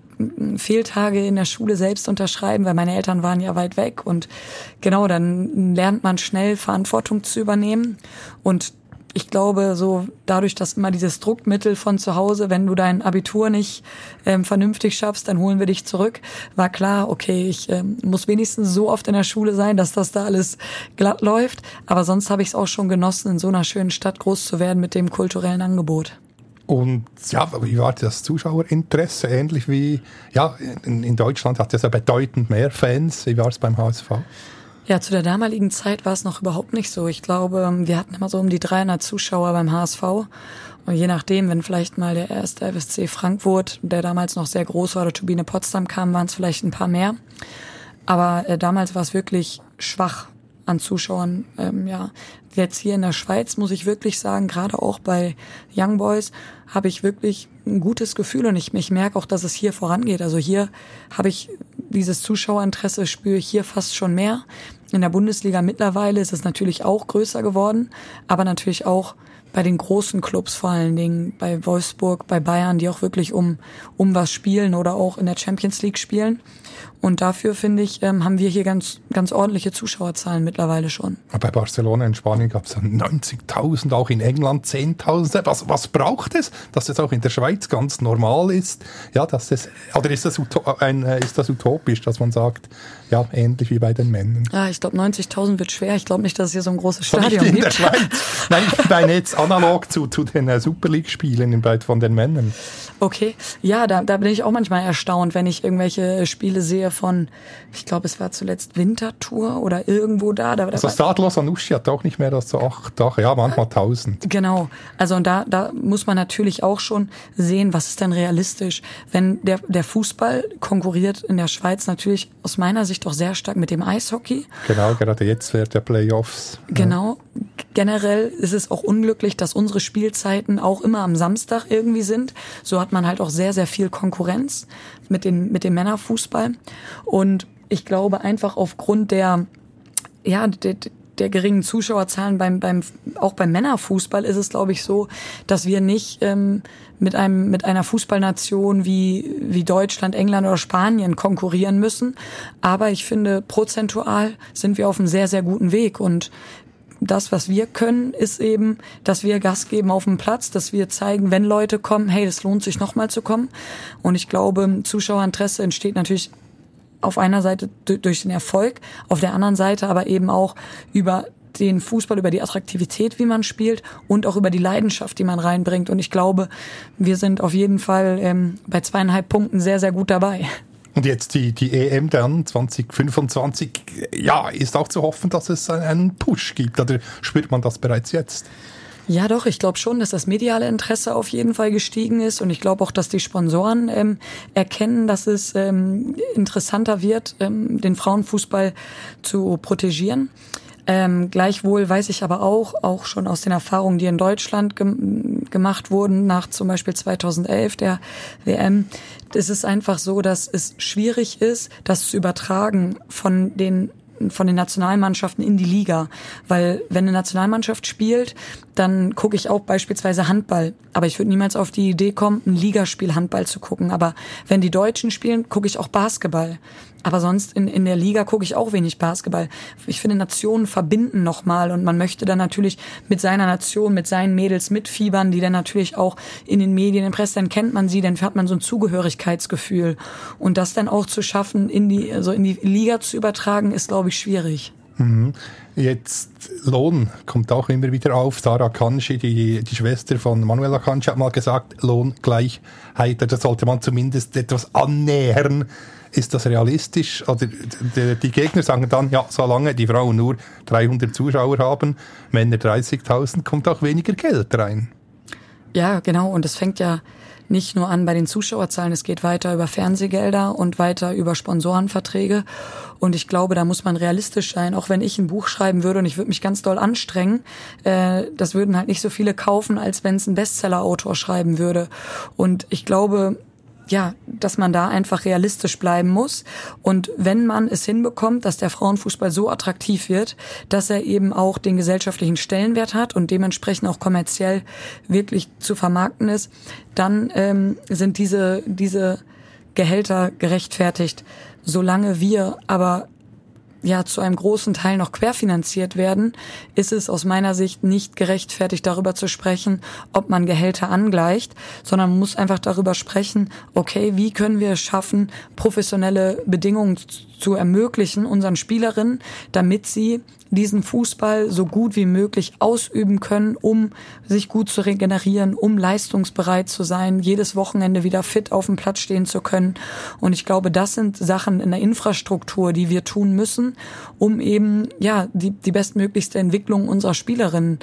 Fehltage in der Schule selbst unterschreiben, weil meine Eltern waren ja weit weg und genau, dann lernt man schnell Verantwortung zu übernehmen und ich glaube, so dadurch, dass immer dieses Druckmittel von zu Hause, wenn du dein Abitur nicht ähm, vernünftig schaffst, dann holen wir dich zurück, war klar, okay, ich ähm, muss wenigstens so oft in der Schule sein, dass das da alles glatt läuft. Aber sonst habe ich es auch schon genossen, in so einer schönen Stadt groß zu werden mit dem kulturellen Angebot. Und ja, wie war das Zuschauerinteresse? Ähnlich wie, ja, in, in Deutschland hat es ja bedeutend mehr Fans. Wie war es beim H S V? Ja, zu der damaligen Zeit war es noch überhaupt nicht so. Ich glaube, wir hatten immer so um die dreihundert Zuschauer beim H S V. Und je nachdem, wenn vielleicht mal der erste F S C Frankfurt, der damals noch sehr groß war, oder Turbine Potsdam kam, waren es vielleicht ein paar mehr. Aber äh, damals war es wirklich schwach an Zuschauern. Ähm, ja, jetzt hier in der Schweiz muss ich wirklich sagen, gerade auch bei Young Boys habe ich wirklich ein gutes Gefühl und ich, ich merke auch, dass es hier vorangeht. Also hier habe ich dieses Zuschauerinteresse, spüre ich hier fast schon mehr. In der Bundesliga mittlerweile ist es natürlich auch größer geworden, aber natürlich auch bei den großen Clubs, vor allen Dingen bei Wolfsburg, bei Bayern, die auch wirklich um um was spielen oder auch in der Champions League spielen. Und dafür, finde ich, ähm, haben wir hier ganz ganz ordentliche Zuschauerzahlen mittlerweile schon. Bei Barcelona in Spanien gab es neunzigtausend, auch in England zehntausend. Was, was braucht es, dass es auch in der Schweiz ganz normal ist? Ja, dass es, oder ist das, ein, ist das utopisch, dass man sagt, ja, ähnlich wie bei den Männern? Ja, ich glaube, neunzigtausend wird schwer. Ich glaube nicht, dass es hier so ein großes Stadion in gibt. Der Schweiz. Nein, ich meine jetzt analog zu, zu den äh, Super League-Spielen von den Männern. Okay, ja, da, da bin ich auch manchmal erstaunt, wenn ich irgendwelche Spiele sehe von, ich glaube, es war zuletzt Winterthur oder irgendwo da. da also Stadlos Anuschi hat auch nicht mehr als so acht, acht, ja, manchmal tausend. Genau, also und da, da muss man natürlich auch schon sehen, was ist denn realistisch. Wenn der, der Fußball konkurriert in der Schweiz natürlich aus meiner Sicht auch sehr stark mit dem Eishockey. Genau, gerade jetzt während der Playoffs. Genau, ja. Generell ist es auch unglücklich, dass unsere Spielzeiten auch immer am Samstag irgendwie sind. So hat man halt auch sehr, sehr viel Konkurrenz mit, den, mit dem Männerfußball. Und ich glaube einfach aufgrund der, ja, der, der geringen Zuschauerzahlen beim, beim, auch beim Männerfußball ist es, glaube ich, so, dass wir nicht ähm, mit einem, mit einer Fußballnation wie, wie Deutschland, England oder Spanien konkurrieren müssen. Aber ich finde, prozentual sind wir auf einem sehr, sehr guten Weg. Und das, was wir können, ist eben, dass wir Gas geben auf dem Platz, dass wir zeigen, wenn Leute kommen, hey, es lohnt sich nochmal zu kommen. Und ich glaube, Zuschauerinteresse entsteht natürlich auf einer Seite durch den Erfolg, auf der anderen Seite aber eben auch über den Fußball, über die Attraktivität, wie man spielt und auch über die Leidenschaft, die man reinbringt. Und ich glaube, wir sind auf jeden Fall ähm, bei zweieinhalb Punkten sehr, sehr gut dabei. Und jetzt die, die E M dann zwanzig fünfundzwanzig, ja, ist auch zu hoffen, dass es einen Push gibt, oder spürt man das bereits jetzt? Ja doch, ich glaube schon, dass das mediale Interesse auf jeden Fall gestiegen ist und ich glaube auch, dass die Sponsoren ähm, erkennen, dass es ähm, interessanter wird, ähm, den Frauenfußball zu protegieren. Ähm, gleichwohl weiß ich aber auch, auch schon aus den Erfahrungen, die in Deutschland gem- gemacht wurden, nach zum Beispiel zweitausendelf der W M, es ist einfach so, dass es schwierig ist, das zu übertragen von den von den Nationalmannschaften in die Liga. Weil wenn eine Nationalmannschaft spielt, dann gucke ich auch beispielsweise Handball. Aber ich würde niemals auf die Idee kommen, ein Ligaspiel Handball zu gucken. Aber wenn die Deutschen spielen, gucke ich auch Basketball. Aber sonst in, in der Liga gucke ich auch wenig Basketball. Ich finde, Nationen verbinden nochmal und man möchte dann natürlich mit seiner Nation, mit seinen Mädels mitfiebern, die dann natürlich auch in den Medien, in der Presse, dann kennt man sie, dann hat man so ein Zugehörigkeitsgefühl. Und das dann auch zu schaffen, in die, also in die Liga zu übertragen, ist, glaube ich, schwierig. Mhm. Jetzt Lohn kommt auch immer wieder auf. Sarah Akanji, die, die Schwester von Manuel Akanji, hat mal gesagt, Lohngleichheit, da sollte man zumindest etwas annähern. Ist das realistisch? Oder die Gegner sagen dann, ja, solange die Frauen nur dreihundert Zuschauer haben, Männer dreißigtausend, kommt auch weniger Geld rein. Ja, genau. Und es fängt ja nicht nur an bei den Zuschauerzahlen, es geht weiter über Fernsehgelder und weiter über Sponsorenverträge. Und ich glaube, da muss man realistisch sein. Auch wenn ich ein Buch schreiben würde und ich würde mich ganz doll anstrengen, äh, das würden halt nicht so viele kaufen, als wenn es ein Bestseller-Autor schreiben würde. Und ich glaube, ja, dass man da einfach realistisch bleiben muss. Und wenn man es hinbekommt, dass der Frauenfußball so attraktiv wird, dass er eben auch den gesellschaftlichen Stellenwert hat und dementsprechend auch kommerziell wirklich zu vermarkten ist, dann ähm, sind diese, diese Gehälter gerechtfertigt. Solange wir aber ja zu einem großen Teil noch querfinanziert werden, ist es aus meiner Sicht nicht gerechtfertigt, darüber zu sprechen, ob man Gehälter angleicht, sondern man muss einfach darüber sprechen, okay, wie können wir es schaffen, professionelle Bedingungen zu ermöglichen unseren Spielerinnen, damit sie diesen Fußball so gut wie möglich ausüben können, um sich gut zu regenerieren, um leistungsbereit zu sein, jedes Wochenende wieder fit auf dem Platz stehen zu können. Und ich glaube, das sind Sachen in der Infrastruktur, die wir tun müssen, um eben ja die die bestmöglichste Entwicklung unserer Spielerinnen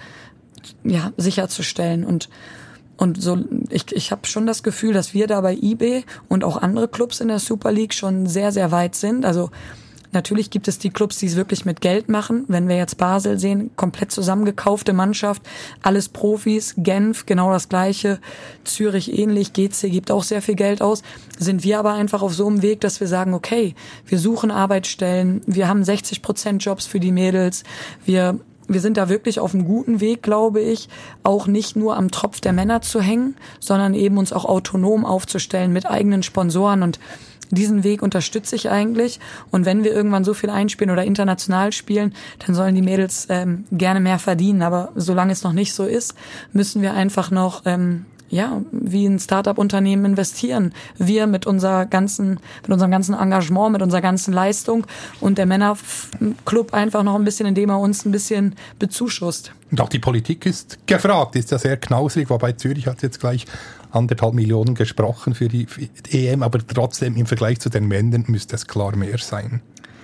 ja sicherzustellen. Und Und so, ich, ich habe schon das Gefühl, dass wir da bei I B und auch andere Clubs in der Super League schon sehr, sehr weit sind. Also natürlich gibt es die Clubs, die es wirklich mit Geld machen. Wenn wir jetzt Basel sehen, komplett zusammengekaufte Mannschaft, alles Profis, Genf genau das Gleiche, Zürich ähnlich, G C gibt auch sehr viel Geld aus. Sind wir aber einfach auf so einem Weg, dass wir sagen, okay, wir suchen Arbeitsstellen, wir haben sechzig Prozent Jobs für die Mädels, wir Wir sind da wirklich auf einem guten Weg, glaube ich, auch nicht nur am Tropf der Männer zu hängen, sondern eben uns auch autonom aufzustellen mit eigenen Sponsoren. Und diesen Weg unterstütze ich eigentlich. Und wenn wir irgendwann so viel einspielen oder international spielen, dann sollen die Mädels ähm, gerne mehr verdienen. Aber solange es noch nicht so ist, müssen wir einfach noch ähm, ja, wie ein Start-up-Unternehmen investieren. Wir mit unserer ganzen, mit unserem ganzen Engagement, mit unserer ganzen Leistung und der Männerclub einfach noch ein bisschen, indem er uns ein bisschen bezuschusst. Und auch die Politik ist gefragt, ist ja sehr knausrig, wobei Zürich hat jetzt gleich anderthalb Millionen gesprochen für die, für die E M, aber trotzdem im Vergleich zu den Männern müsste es klar mehr sein.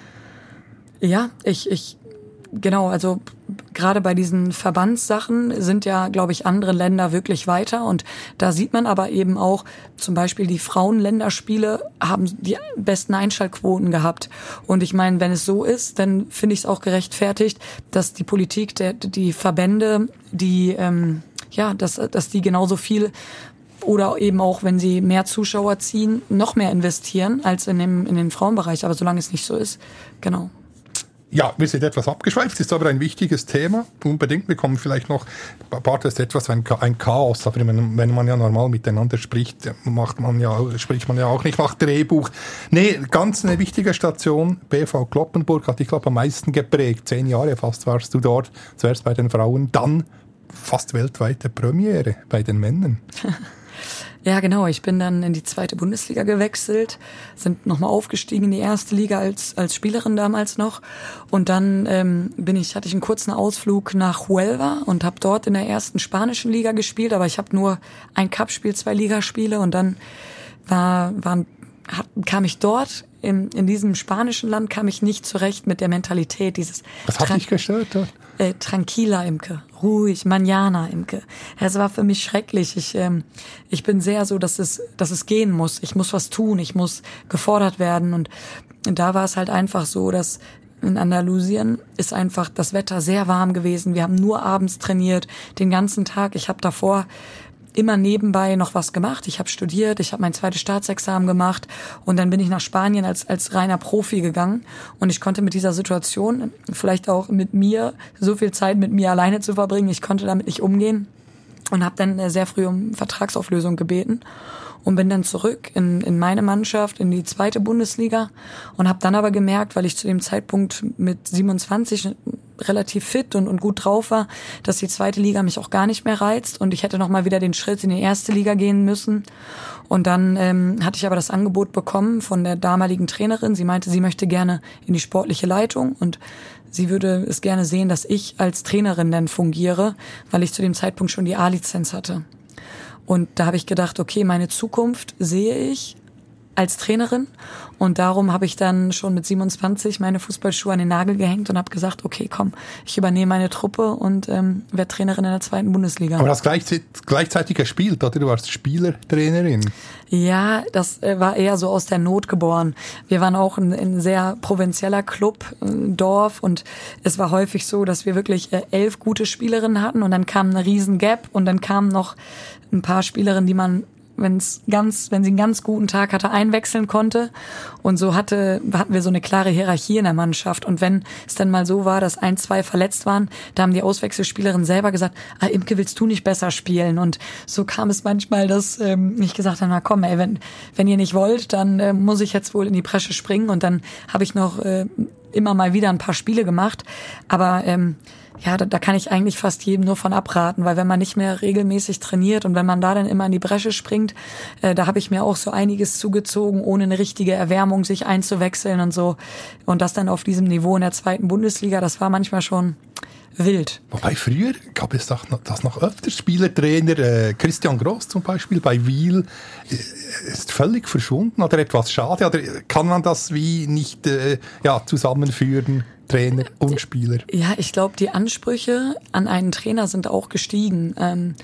Ja, ich, ich, genau, also gerade bei diesen Verbandssachen sind ja, glaube ich, andere Länder wirklich weiter und da sieht man aber eben auch, zum Beispiel die Frauenländerspiele haben die besten Einschaltquoten gehabt und ich meine, wenn es so ist, dann finde ich es auch gerechtfertigt, dass die Politik, der, die Verbände, die, ähm, ja, dass, dass die genauso viel oder eben auch, wenn sie mehr Zuschauer ziehen, noch mehr investieren als in dem, in den Frauenbereich, aber solange es nicht so ist, genau. Ja, wir sind etwas abgeschweift, ist aber ein wichtiges Thema. Unbedingt, wir kommen vielleicht noch, Bart, ist etwas ein, ein Chaos, aber wenn, wenn man ja normal miteinander spricht, macht man ja, spricht man ja auch nicht nach Drehbuch. Nee, ganz eine wichtige Station, B V Cloppenburg hat dich, glaube ich, am meisten geprägt. Zehn Jahre fast warst du dort, zuerst bei den Frauen, dann fast weltweite Premiere bei den Männern. Ja, genau. Ich bin dann in die zweite Bundesliga gewechselt, sind nochmal aufgestiegen in die erste Liga als als Spielerin damals noch. Und dann ähm, bin ich, hatte ich einen kurzen Ausflug nach Huelva und habe dort in der ersten spanischen Liga gespielt. Aber ich habe nur ein Cup-Spiel, zwei Ligaspiele und dann war, waren, hat, kam ich dort. In, in diesem spanischen Land kam ich nicht zurecht mit der Mentalität dieses. Was hat dich gestört dort? Äh, tranquila, Imke, ruhig, mañana, Imke. Es war für mich schrecklich. Ich, ähm, ich bin sehr so, dass es, dass es gehen muss. Ich muss was tun, ich muss gefordert werden. Und da war es halt einfach so, dass in Andalusien ist einfach das Wetter sehr warm gewesen. Wir haben nur abends trainiert, den ganzen Tag. Ich habe davor immer nebenbei noch was gemacht. Ich habe studiert, ich habe mein zweites Staatsexamen gemacht und dann bin ich nach Spanien als als reiner Profi gegangen und ich konnte mit dieser Situation, vielleicht auch mit mir, so viel Zeit mit mir alleine zu verbringen, ich konnte damit nicht umgehen und habe dann sehr früh um Vertragsauflösung gebeten und bin dann zurück in in meine Mannschaft, in die zweite Bundesliga und habe dann aber gemerkt, weil ich zu dem Zeitpunkt mit siebenundzwanzig relativ fit und, und gut drauf war, dass die zweite Liga mich auch gar nicht mehr reizt und ich hätte noch mal wieder den Schritt in die erste Liga gehen müssen. Und dann ähm, hatte ich aber das Angebot bekommen von der damaligen Trainerin. Sie meinte, sie möchte gerne in die sportliche Leitung und sie würde es gerne sehen, dass ich als Trainerin dann fungiere, weil ich zu dem Zeitpunkt schon die A-Lizenz hatte. Und da habe ich gedacht, okay, meine Zukunft sehe ich als Trainerin. Und darum habe ich dann schon mit siebenundzwanzig meine Fußballschuhe an den Nagel gehängt und habe gesagt, okay, komm, ich übernehme meine Truppe und ähm, werde Trainerin in der zweiten Bundesliga. Aber das gleichzeitig, gleichzeitig gespielt, oder? Du warst Spielertrainerin. Ja, das äh, war eher so aus der Not geboren. Wir waren auch ein, ein sehr provinzieller Club, ein Dorf, und es war häufig so, dass wir wirklich äh, elf gute Spielerinnen hatten und dann kam eine riesen Gap und dann kamen noch ein paar Spielerinnen, die man wenn's ganz, wenn sie einen ganz guten Tag hatte, einwechseln konnte. Und so hatte, hatten wir so eine klare Hierarchie in der Mannschaft. Und wenn es dann mal so war, dass ein, zwei verletzt waren, da haben die Auswechselspielerinnen selber gesagt, ah, Imke, willst du nicht besser spielen? Und so kam es manchmal, dass ähm, ich gesagt habe, na komm, ey, wenn, wenn ihr nicht wollt, dann äh, muss ich jetzt wohl in die Bresche springen. Und dann habe ich noch äh, immer mal wieder ein paar Spiele gemacht. Aber ähm, ja, da, da kann ich eigentlich fast jedem nur von abraten, weil wenn man nicht mehr regelmäßig trainiert und wenn man da dann immer in die Bresche springt, äh, da habe ich mir auch so einiges zugezogen, ohne eine richtige Erwärmung sich einzuwechseln und so. Und das dann auf diesem Niveau in der zweiten Bundesliga, das war manchmal schon wild. Wobei früher gab es das noch, das noch öfter. Spielertrainer äh, Christian Gross zum Beispiel bei Wiel äh, ist völlig verschwunden oder etwas schade. Oder kann man das wie nicht äh, ja, zusammenführen? Trainer und Spieler. Ja, ich glaube, die Ansprüche an einen Trainer sind auch gestiegen. Ähm,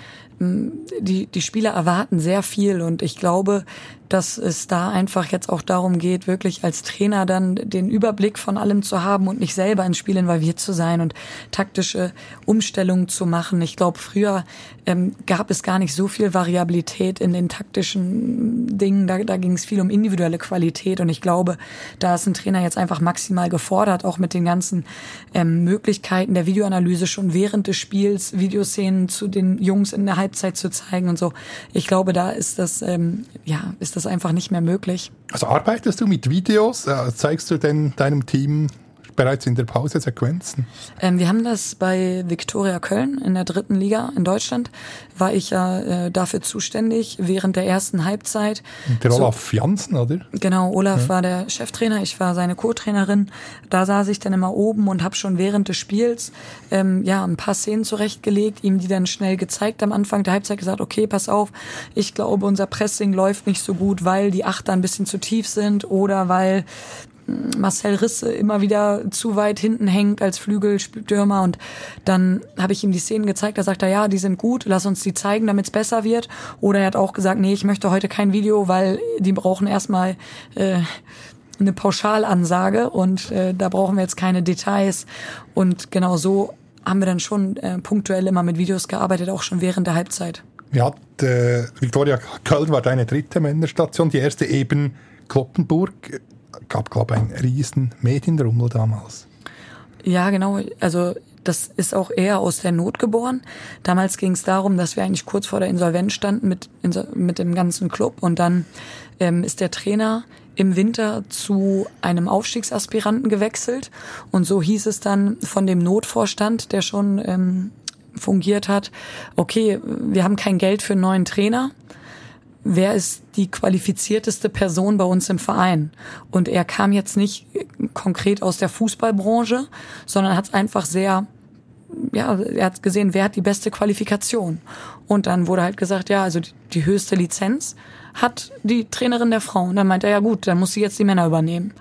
die, die Spieler erwarten sehr viel und ich glaube, dass es da einfach jetzt auch darum geht, wirklich als Trainer dann den Überblick von allem zu haben und nicht selber ins Spiel involviert zu sein und taktische Umstellungen zu machen. Ich glaube, früher ähm, gab es gar nicht so viel Variabilität in den taktischen Dingen. Da, da ging es viel um individuelle Qualität und ich glaube, da ist ein Trainer jetzt einfach maximal gefordert, auch mit den ganzen ähm, Möglichkeiten der Videoanalyse schon während des Spiels, Videoszenen zu den Jungs in der Halbzeit zu zeigen und so. Ich glaube, da ist das, ähm, ja, ist das einfach nicht mehr möglich. Also arbeitest du mit Videos? Äh, zeigst du denn deinem Team bereits in der Pause Sequenzen? Ähm, wir haben das bei Viktoria Köln in der dritten Liga in Deutschland. War ich ja äh, dafür zuständig während der ersten Halbzeit. Und der Olaf so, Janssen, oder? Genau, Olaf ja. war der Cheftrainer, ich war seine Co-Trainerin. Da saß ich dann immer oben und habe schon während des Spiels ähm, ja ein paar Szenen zurechtgelegt, ihm die dann schnell gezeigt am Anfang der Halbzeit, gesagt, okay, pass auf, ich glaube, unser Pressing läuft nicht so gut, weil die Achter ein bisschen zu tief sind oder weil Marcel Risse immer wieder zu weit hinten hängt als Flügelstürmer und dann habe ich ihm die Szenen gezeigt, da sagt er, ja, die sind gut, lass uns die zeigen, damit es besser wird. Oder er hat auch gesagt, nee, ich möchte heute kein Video, weil die brauchen erstmal äh, eine Pauschalansage und äh, da brauchen wir jetzt keine Details. Und genau so haben wir dann schon äh, punktuell immer mit Videos gearbeitet, auch schon während der Halbzeit. Ja, äh, Viktoria Köln war deine dritte Männerstation, die erste eben Kloppenburg. Gab, glaube ich, einen riesen Medienrummel damals. Ja, genau. Also das ist auch eher aus der Not geboren. Damals ging es darum, dass wir eigentlich kurz vor der Insolvenz standen mit, mit dem ganzen Club. Und dann ähm, ist der Trainer im Winter zu einem Aufstiegsaspiranten gewechselt. Und so hieß es dann von dem Notvorstand, der schon ähm, fungiert hat, okay, wir haben kein Geld für einen neuen Trainer. Wer ist die qualifizierteste Person bei uns im Verein? Und er kam jetzt nicht konkret aus der Fußballbranche, sondern hat es einfach sehr, ja, er hat gesehen, wer hat die beste Qualifikation. Und dann wurde halt gesagt, ja, also die, die höchste Lizenz hat die Trainerin der Frau. Und dann meinte er, ja gut, dann muss sie jetzt die Männer übernehmen.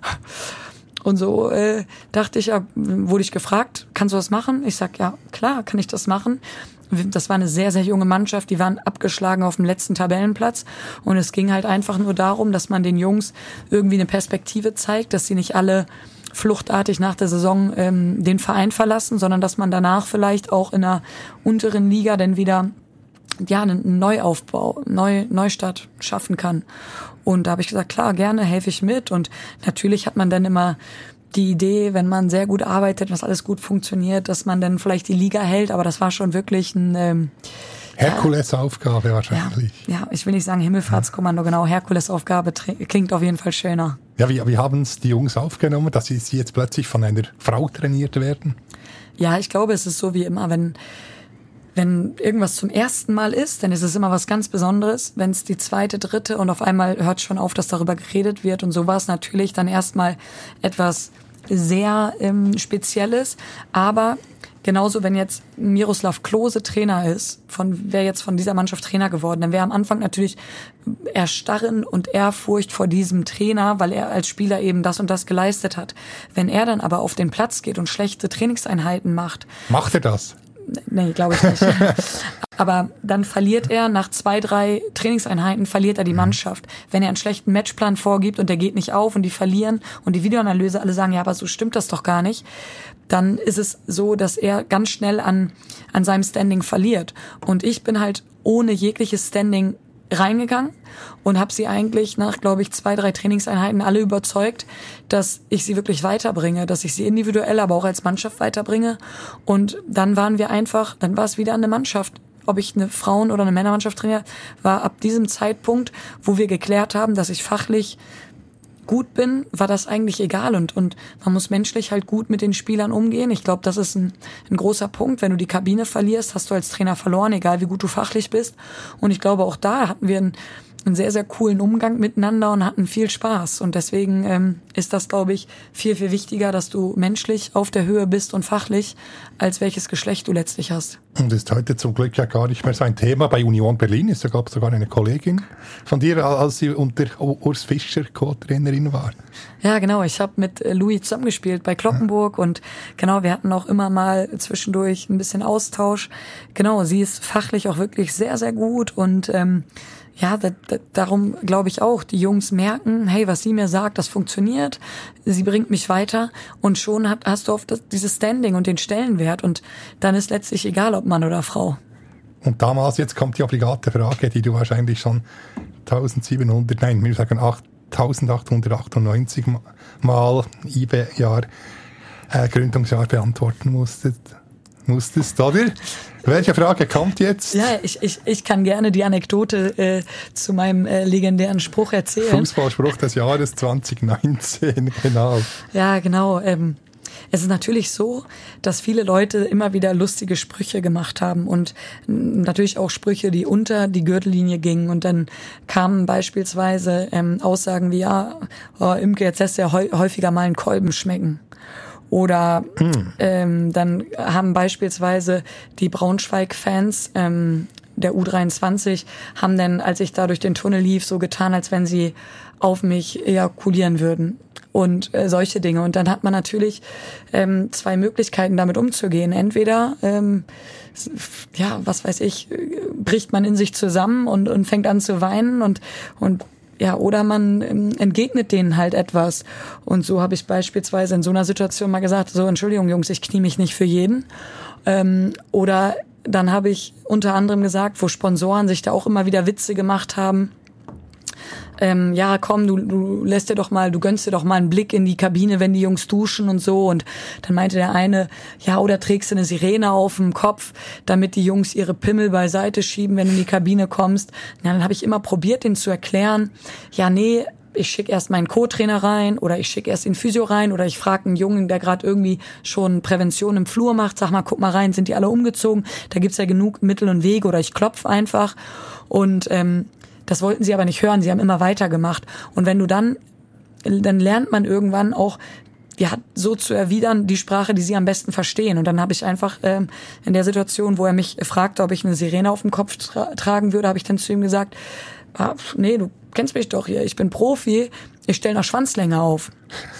Und so äh, dachte ich, ja, wurde ich gefragt, kannst du das machen? Ich sag, ja, klar, kann ich das machen. Das war eine sehr, sehr junge Mannschaft, die waren abgeschlagen auf dem letzten Tabellenplatz und es ging halt einfach nur darum, dass man den Jungs irgendwie eine Perspektive zeigt, dass sie nicht alle fluchtartig nach der Saison ähm, den Verein verlassen, sondern dass man danach vielleicht auch in einer unteren Liga dann wieder ja einen Neuaufbau, Neu, Neustart schaffen kann. Und da habe ich gesagt, klar, gerne, helfe ich mit und natürlich hat man dann immer die Idee, wenn man sehr gut arbeitet, dass alles gut funktioniert, dass man dann vielleicht die Liga hält, aber das war schon wirklich ein ähm, Herkulesaufgabe wahrscheinlich. Ja, ja, ich will nicht sagen Himmelfahrtskommando, genau, Herkulesaufgabe klingt auf jeden Fall schöner. Ja, wie, wie haben es die Jungs aufgenommen, dass sie, sie jetzt plötzlich von einer Frau trainiert werden? Ja, ich glaube, es ist so wie immer, wenn Wenn irgendwas zum ersten Mal ist, dann ist es immer was ganz Besonderes. Wenn es die zweite, dritte und auf einmal hört schon auf, dass darüber geredet wird. Und so war es natürlich dann erstmal etwas sehr ähm, Spezielles. Aber genauso, wenn jetzt Miroslav Klose Trainer ist, von wäre jetzt von dieser Mannschaft Trainer geworden, dann wäre am Anfang natürlich Erstarren und Ehrfurcht vor diesem Trainer, weil er als Spieler eben das und das geleistet hat. Wenn er dann aber auf den Platz geht und schlechte Trainingseinheiten macht. Macht er das? Nee, glaube ich nicht. Aber dann verliert er nach zwei, drei Trainingseinheiten, verliert er die Mannschaft. Wenn er einen schlechten Matchplan vorgibt und der geht nicht auf und die verlieren und die Videoanalyse alle sagen, ja, aber so stimmt das doch gar nicht, dann ist es so, dass er ganz schnell an, an seinem Standing verliert. Und ich bin halt ohne jegliches Standing reingegangen und habe sie eigentlich nach, glaube ich, zwei, drei Trainingseinheiten alle überzeugt, dass ich sie wirklich weiterbringe, dass ich sie individuell, aber auch als Mannschaft weiterbringe. Und dann waren wir einfach, dann war es wieder eine Mannschaft. Ob ich eine Frauen- oder eine Männermannschaft trainiere, war ab diesem Zeitpunkt, wo wir geklärt haben, dass ich fachlich gut bin, war das eigentlich egal. Und, und man muss menschlich halt gut mit den Spielern umgehen. Ich glaube, das ist ein, ein großer Punkt. Wenn du die Kabine verlierst, hast du als Trainer verloren, egal wie gut du fachlich bist. Und ich glaube, auch da hatten wir einen, einen sehr, sehr coolen Umgang miteinander und hatten viel Spaß. Und deswegen ähm, ist das, glaube ich, viel, viel wichtiger, dass du menschlich auf der Höhe bist und fachlich, als welches Geschlecht du letztlich hast. Und das ist heute zum Glück ja gar nicht mehr so ein Thema. Bei Union Berlin ist da, gab es sogar eine Kollegin von dir, als sie unter Urs Fischer Co-Trainerin war. Ja, genau. Ich habe mit Louis zusammengespielt bei Cloppenburg ja. Und genau, wir hatten auch immer mal zwischendurch ein bisschen Austausch. Genau, sie ist fachlich auch wirklich sehr, sehr gut und ähm, ja, da, da, darum glaube ich auch, die Jungs merken, hey, was sie mir sagt, das funktioniert, sie bringt mich weiter und schon hat, hast du oft das, dieses Standing und den Stellenwert und dann ist letztlich egal, ob Mann oder Frau. Und damals, jetzt kommt die obligate Frage, die du wahrscheinlich schon siebzehnhundert, nein, wir sagen achttausendachthundertachtundneunzig Mal I B E-Jahr, äh, Gründungsjahr beantworten musstest. Musstest, oder? Welche Frage kommt jetzt? Ja, ich, ich, ich kann gerne die Anekdote äh, zu meinem äh, legendären Spruch erzählen. Fußballspruch des Jahres zwanzig neunzehn, genau. Ja, genau. Ähm, es ist natürlich so, dass viele Leute immer wieder lustige Sprüche gemacht haben und natürlich auch Sprüche, die unter die Gürtellinie gingen. Und dann kamen beispielsweise ähm, Aussagen wie, ja, oh, Imke, jetzt lässt du ja häufiger mal einen Kolben schmecken. Oder hm. ähm, dann haben beispielsweise die Braunschweig-Fans ähm, der U dreiundzwanzig, haben dann, als ich da durch den Tunnel lief, so getan, als wenn sie auf mich ejakulieren würden. Und äh, solche Dinge. Und dann hat man natürlich ähm, zwei Möglichkeiten, damit umzugehen. Entweder, ähm, ja, was weiß ich, bricht man in sich zusammen und, und fängt an zu weinen und und ja, oder man ähm, entgegnet denen halt etwas. Und so habe ich beispielsweise in so einer Situation mal gesagt, so, Entschuldigung, Jungs, ich knie mich nicht für jeden. Ähm, oder dann habe ich unter anderem gesagt, wo Sponsoren sich da auch immer wieder Witze gemacht haben, ähm, ja, komm, du, du lässt dir doch mal, du gönnst dir doch mal einen Blick in die Kabine, wenn die Jungs duschen und so. Und dann meinte der eine, ja, oder trägst du eine Sirene auf dem Kopf, damit die Jungs ihre Pimmel beiseite schieben, wenn du in die Kabine kommst. Ja, dann habe ich immer probiert, denen zu erklären, ja, nee, ich schicke erst meinen Co-Trainer rein oder ich schicke erst den Physio rein oder ich frage einen Jungen, der gerade irgendwie schon Prävention im Flur macht, sag mal, guck mal rein, sind die alle umgezogen? Da gibt's ja genug Mittel und Wege oder ich klopfe einfach. Und ähm, das wollten sie aber nicht hören, sie haben immer weitergemacht. Und wenn du dann, dann lernt man irgendwann auch, ja, so zu erwidern, die Sprache, die sie am besten verstehen. Und dann habe ich einfach ähm, in der Situation, wo er mich fragte, ob ich eine Sirene auf dem Kopf tra- tragen würde, habe ich dann zu ihm gesagt, ah, nee, du kennst mich doch hier, ich bin Profi, ich stelle nach Schwanzlänge auf.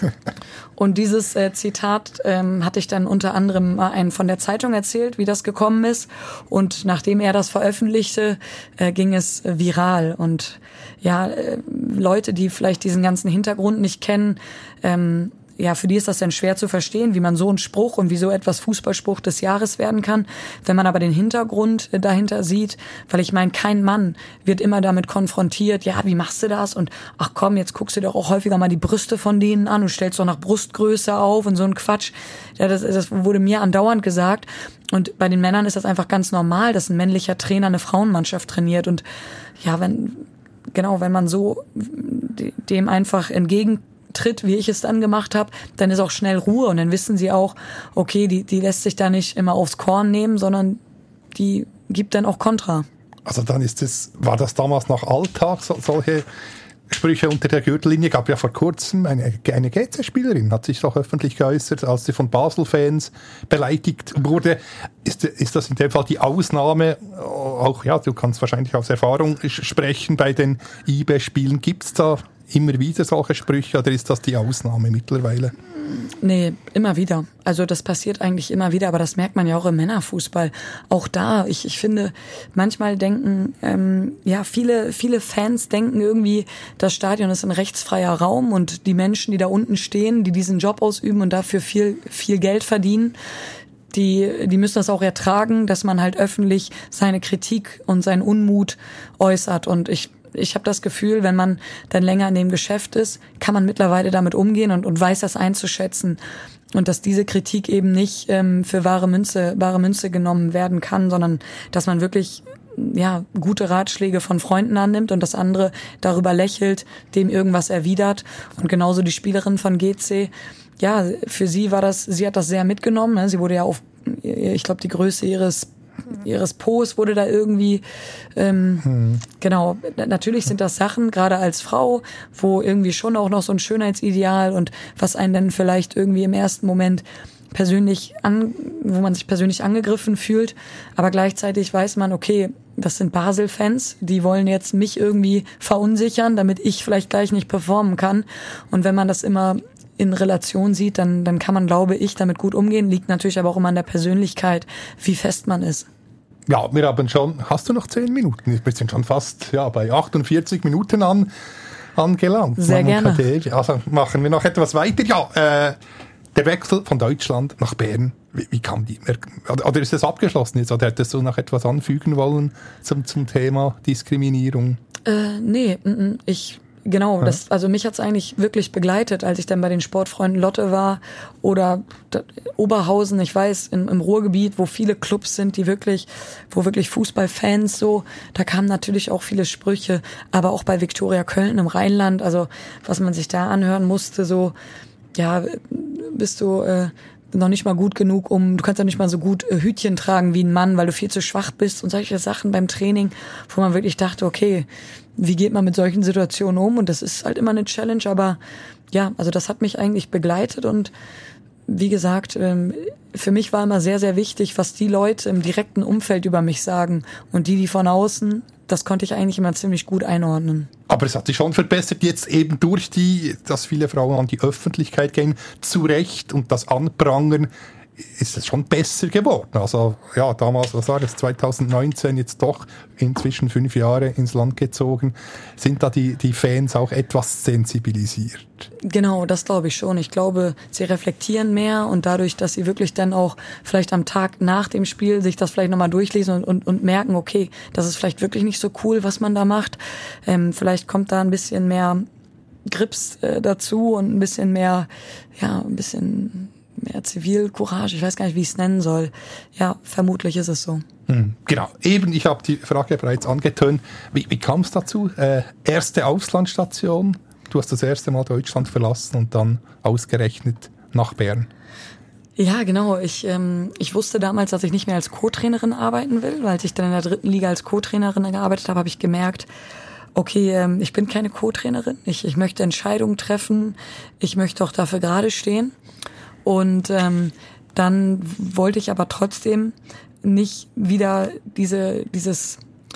Und dieses äh, Zitat ähm, hatte ich dann unter anderem mal einen von der Zeitung erzählt, wie das gekommen ist. Und nachdem er das veröffentlichte, äh, ging es äh, viral. Und ja, äh, Leute, die vielleicht diesen ganzen Hintergrund nicht kennen, ähm, ja, für die ist das dann schwer zu verstehen, wie man so einen Spruch und wie so etwas Fußballspruch des Jahres werden kann. Wenn man aber den Hintergrund dahinter sieht, weil ich meine, kein Mann wird immer damit konfrontiert, ja, wie machst du das? Und ach komm, jetzt guckst du dir auch häufiger mal die Brüste von denen an und stellst doch nach Brustgröße auf und so ein Quatsch. Ja, das, das wurde mir andauernd gesagt. Und bei den Männern ist das einfach ganz normal, dass ein männlicher Trainer eine Frauenmannschaft trainiert. Und ja, wenn, genau, wenn man so dem einfach entgegen tritt, wie ich es dann gemacht habe, dann ist auch schnell Ruhe und dann wissen sie auch, okay, die, die lässt sich da nicht immer aufs Korn nehmen, sondern die gibt dann auch Kontra. Also dann ist es, war das damals noch Alltag, so, solche Sprüche unter der Gürtellinie. Gab ja vor kurzem eine, eine G C-Spielerin, hat sich doch öffentlich geäußert, als sie von Basel-Fans beleidigt wurde. Ist, ist das in dem Fall die Ausnahme? Auch, ja, du kannst wahrscheinlich aus Erfahrung sprechen bei den I B E-Spielen. Gibt es da immer wieder solche Sprüche oder ist das die Ausnahme mittlerweile? Nee, immer wieder. Also das passiert eigentlich immer wieder, aber das merkt man ja auch im Männerfußball. Auch da, ich, ich finde, manchmal denken, ähm, ja, viele, viele Fans denken irgendwie, das Stadion ist ein rechtsfreier Raum und die Menschen, die da unten stehen, die diesen Job ausüben und dafür viel, viel Geld verdienen, die, die müssen das auch ertragen, dass man halt öffentlich seine Kritik und seinen Unmut äußert. Und ich Ich habe das Gefühl, wenn man dann länger in dem Geschäft ist, kann man mittlerweile damit umgehen und, und weiß das einzuschätzen. Und dass diese Kritik eben nicht ähm, für wahre Münze, wahre Münze genommen werden kann, sondern dass man wirklich ja gute Ratschläge von Freunden annimmt und das andere darüber lächelt, dem irgendwas erwidert. Und genauso die Spielerin von G C, ja, für sie war das, sie hat das sehr mitgenommen. Ne? Sie wurde ja auf, ich glaube, die Größe ihres ihres Po's wurde da irgendwie, ähm, hm. genau, natürlich sind das Sachen, gerade als Frau, wo irgendwie schon auch noch so ein Schönheitsideal und was einen dann vielleicht irgendwie im ersten Moment persönlich an, wo man sich persönlich angegriffen fühlt, aber gleichzeitig weiß man, okay, das sind Basel-Fans, die wollen jetzt mich irgendwie verunsichern, damit ich vielleicht gleich nicht performen kann. Und wenn man das immer in Relation sieht, dann, dann kann man, glaube ich, damit gut umgehen. Liegt natürlich aber auch immer an der Persönlichkeit, wie fest man ist. Ja, wir haben schon, hast du noch zehn Minuten? Wir sind schon fast ja, bei achtundvierzig Minuten an, angelangt. Sehr gerne. Also machen wir noch etwas weiter. Ja, äh, der Wechsel von Deutschland nach Bern, wie, wie kam die? Oder ist das abgeschlossen jetzt? Oder hättest du noch etwas anfügen wollen zum, zum Thema Diskriminierung? Äh, nee, ich... Genau, das, also mich hat's eigentlich wirklich begleitet, als ich dann bei den Sportfreunden Lotte war oder da, Oberhausen, ich weiß, im, im Ruhrgebiet, wo viele Clubs sind, die wirklich, wo wirklich Fußballfans so, da kamen natürlich auch viele Sprüche, aber auch bei Viktoria Köln im Rheinland, also was man sich da anhören musste, so, ja, bist du äh, noch nicht mal gut genug, um, du kannst ja nicht mal so gut äh, Hütchen tragen wie ein Mann, weil du viel zu schwach bist und solche Sachen beim Training, wo man wirklich dachte, okay, wie geht man mit solchen Situationen um? Und das ist halt immer eine Challenge, aber ja, also das hat mich eigentlich begleitet und wie gesagt, ähm, für mich war immer sehr, sehr wichtig, was die Leute im direkten Umfeld über mich sagen und die, die von außen, das konnte ich eigentlich immer ziemlich gut einordnen. Aber es hat sich schon verbessert, jetzt eben durch die, dass viele Frauen an die Öffentlichkeit gehen, zu Recht und das Anprangern, ist es schon besser geworden. Also ja, damals, was war das, zwanzig neunzehn, jetzt doch inzwischen fünf Jahre ins Land gezogen, sind da die, die Fans auch etwas sensibilisiert? Genau, das glaube ich schon. Ich glaube, sie reflektieren mehr und dadurch, dass sie wirklich dann auch vielleicht am Tag nach dem Spiel sich das vielleicht nochmal durchlesen und, und, und merken, okay, das ist vielleicht wirklich nicht so cool, was man da macht. Ähm, vielleicht kommt da ein bisschen mehr Grips äh, dazu und ein bisschen mehr, ja, ein bisschen mehr Zivilcourage, ich weiß gar nicht, wie ich es nennen soll. Ja, vermutlich ist es so. Hm, genau, eben, ich habe die Frage bereits angetönt. Wie, wie kam es dazu? Äh, erste Auslandsstation, du hast das erste Mal Deutschland verlassen und dann ausgerechnet nach Bern. Ja, genau. Ich, ähm, ich wusste damals, dass ich nicht mehr als Co-Trainerin arbeiten will, weil als ich dann in der dritten Liga als Co-Trainerin gearbeitet habe, habe ich gemerkt, okay, ähm, ich bin keine Co-Trainerin, ich, ich möchte Entscheidungen treffen, ich möchte auch dafür gerade stehen. Und ähm, dann wollte ich aber trotzdem nicht wieder diese dieses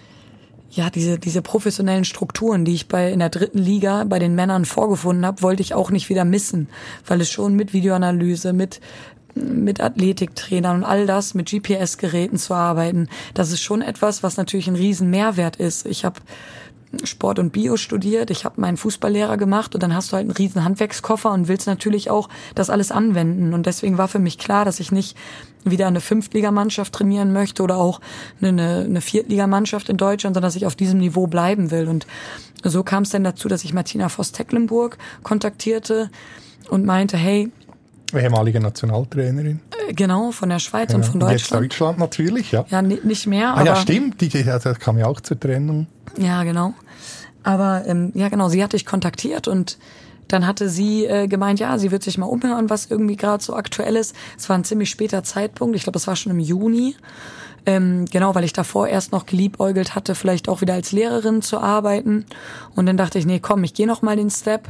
ja diese diese professionellen Strukturen, die ich bei in der dritten Liga bei den Männern vorgefunden habe, wollte ich auch nicht wieder missen, weil es schon mit Videoanalyse, mit mit Athletiktrainern und all das, mit G P S-Geräten zu arbeiten, das ist schon etwas, was natürlich ein riesen Mehrwert ist. Ich habe Sport und Bio studiert, ich habe meinen Fußballlehrer gemacht und dann hast du halt einen riesen Handwerkskoffer und willst natürlich auch das alles anwenden. Und deswegen war für mich klar, dass ich nicht wieder eine Fünftligamannschaft trainieren möchte oder auch eine, eine Viertligamannschaft in Deutschland, sondern dass ich auf diesem Niveau bleiben will. Und so kam es dann dazu, dass ich Martina Voss-Tecklenburg kontaktierte und meinte, hey, ehemalige Nationaltrainerin. Genau, von der Schweiz ja, und von Deutschland. Jetzt Deutschland natürlich, ja. Ja, nicht mehr. Ah aber ja, stimmt, die, die, das kam ja auch zur Trennung. Ja, genau. Aber ähm, ja, genau, sie hatte ich kontaktiert und dann hatte sie äh, gemeint, ja, sie wird sich mal umhören, was irgendwie gerade so aktuell ist. Es war ein ziemlich später Zeitpunkt, ich glaube, das war schon im Juni. Ähm, genau, weil ich davor erst noch geliebäugelt hatte, vielleicht auch wieder als Lehrerin zu arbeiten. Und dann dachte ich, nee, komm, ich gehe noch mal den Step.